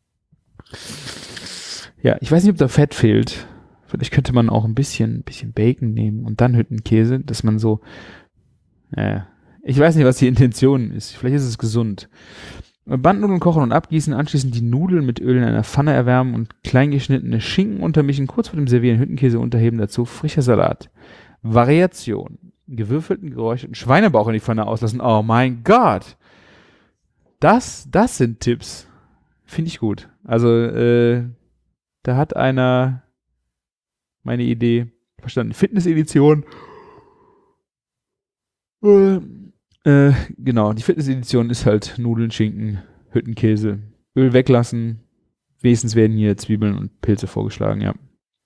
ja, ich weiß nicht, ob da Fett fehlt. Vielleicht könnte man auch ein bisschen, ein bisschen Bacon nehmen und dann Hüttenkäse, dass man so, äh, ich weiß nicht, was die Intention ist. Vielleicht ist es gesund. Bandnudeln kochen und abgießen, anschließend die Nudeln mit Öl in einer Pfanne erwärmen und kleingeschnittene Schinken untermischen, kurz vor dem Servieren Hüttenkäse unterheben, dazu frischer Salat. Variation. Gewürfelten, geräucherten Schweinebauch in die Pfanne auslassen. Oh mein Gott! Das, das sind Tipps. Finde ich gut. Also, äh, da hat einer meine Idee verstanden. Fitness-Edition. Äh, äh, genau, die Fitness-Edition ist halt Nudeln, Schinken, Hüttenkäse, Öl weglassen. Wenigstens werden hier Zwiebeln und Pilze vorgeschlagen, ja.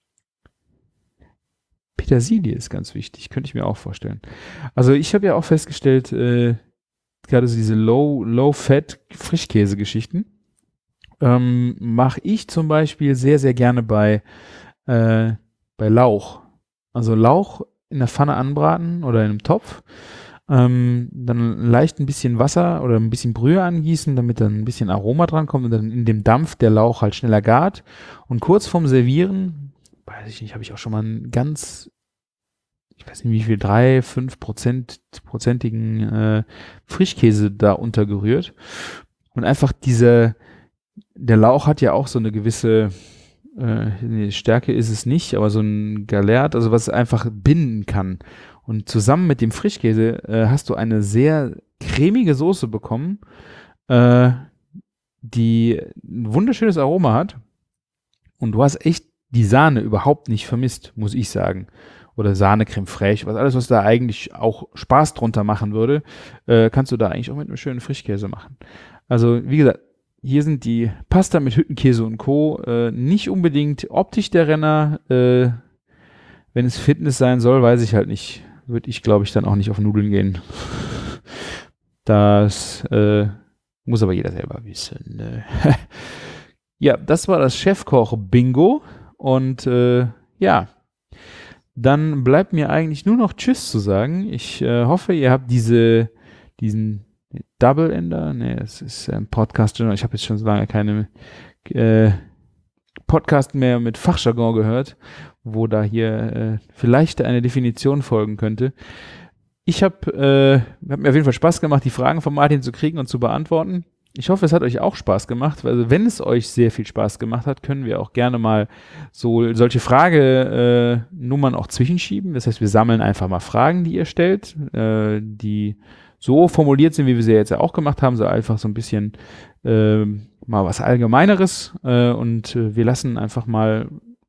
Petersilie ist ganz wichtig, könnte ich mir auch vorstellen. Also ich habe ja auch festgestellt, äh, gerade so diese Low, Low-Fat Frischkäse-Geschichten ähm, mache ich zum Beispiel sehr, sehr gerne bei, äh, bei Lauch. Also Lauch in der Pfanne anbraten oder in einem Topf, ähm, dann leicht ein bisschen Wasser oder ein bisschen Brühe angießen, damit dann ein bisschen Aroma dran kommt und dann in dem Dampf der Lauch halt schneller gart. Und kurz vorm Servieren, weiß ich nicht, habe ich auch schon mal einen ganz, ich weiß nicht wie viel, drei, fünf Prozent, prozentigen äh, Frischkäse da untergerührt. Und einfach diese, der Lauch hat ja auch so eine gewisse, äh, nee, Stärke ist es nicht, aber so ein Galert, also was einfach binden kann. Und zusammen mit dem Frischkäse äh, hast du eine sehr cremige Soße bekommen, äh, die ein wunderschönes Aroma hat. Und du hast echt die Sahne überhaupt nicht vermisst, muss ich sagen. Oder Sahne, Creme fraiche, was alles, was da eigentlich auch Spaß drunter machen würde, äh, kannst du da eigentlich auch mit einem schönen Frischkäse machen. Also, wie gesagt, hier sind die Pasta mit Hüttenkäse und Co. Äh, nicht unbedingt optisch der Renner. Äh, wenn es Fitness sein soll, weiß ich halt nicht. Würde ich, glaube ich, dann auch nicht auf Nudeln gehen. Das äh, muss aber jeder selber wissen. Ne? Ja, das war das Chefkoch-Bingo. Und äh, ja, dann bleibt mir eigentlich nur noch Tschüss zu sagen. Ich äh, hoffe, ihr habt diese, diesen Double Ender, ne, es ist ein Podcast, ich habe jetzt schon so lange keine äh, Podcast mehr mit Fachjargon gehört, wo da hier äh, vielleicht eine Definition folgen könnte. Ich habe äh, hab mir auf jeden Fall Spaß gemacht, die Fragen von Martin zu kriegen und zu beantworten. Ich hoffe, es hat euch auch Spaß gemacht. Also wenn es euch sehr viel Spaß gemacht hat, können wir auch gerne mal so solche Fragenummern äh, auch zwischenschieben. Das heißt, wir sammeln einfach mal Fragen, die ihr stellt, äh, die so formuliert sind, wie wir sie jetzt ja auch gemacht haben, so einfach so ein bisschen äh, mal was Allgemeineres äh, und äh, wir lassen einfach mal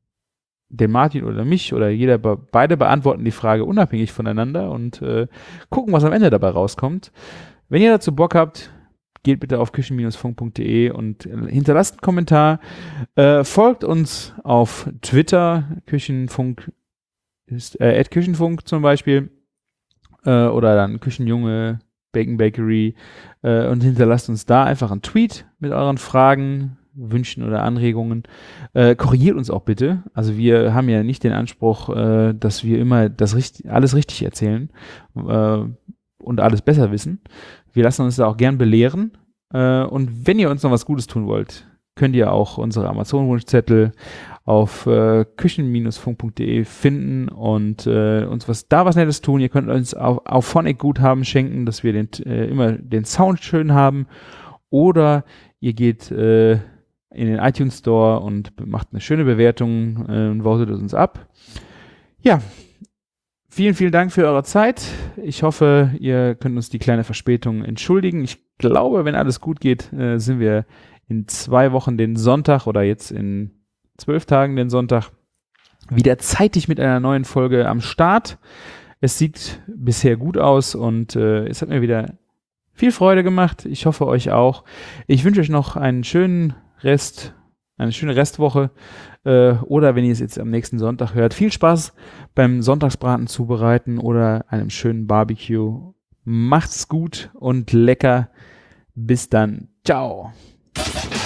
den Martin oder mich oder jeder, be- beide beantworten die Frage unabhängig voneinander und äh, gucken, was am Ende dabei rauskommt. Wenn ihr dazu Bock habt, geht bitte auf küchen Bindestrich funk punkt de und hinterlasst einen Kommentar. Äh, folgt uns auf Twitter, Küchenfunk ist äh, at Küchenfunk zum Beispiel. Äh, oder dann Küchenjunge, Bacon Bakery äh, und hinterlasst uns da einfach einen Tweet mit euren Fragen, Wünschen oder Anregungen. Äh, korrigiert uns auch bitte. Also wir haben ja nicht den Anspruch, äh, dass wir immer das richtig, alles richtig erzählen äh, und alles besser wissen. Wir lassen uns da auch gern belehren. Äh, und wenn ihr uns noch was Gutes tun wollt, könnt ihr auch unsere Amazon-Wunschzettel auf äh, küchen Bindestrich funk punkt de finden und äh, uns was da was Nettes tun. Ihr könnt uns auf, auf Phonic Guthaben schenken, dass wir den, äh, immer den Sound schön haben. Oder ihr geht äh, in den iTunes Store und macht eine schöne Bewertung äh, und votet es uns ab. Ja, vielen, vielen Dank für eure Zeit. Ich hoffe, ihr könnt uns die kleine Verspätung entschuldigen. Ich glaube, wenn alles gut geht, äh, sind wir in zwei Wochen den Sonntag oder jetzt in zwölf Tagen den Sonntag wieder zeitig mit einer neuen Folge am Start. Es sieht bisher gut aus und äh, es hat mir wieder viel Freude gemacht. Ich hoffe euch auch. Ich wünsche euch noch einen schönen Rest, eine schöne Restwoche äh, oder wenn ihr es jetzt am nächsten Sonntag hört, viel Spaß beim Sonntagsbraten zubereiten oder einem schönen Barbecue. Macht's gut und lecker. Bis dann. Ciao.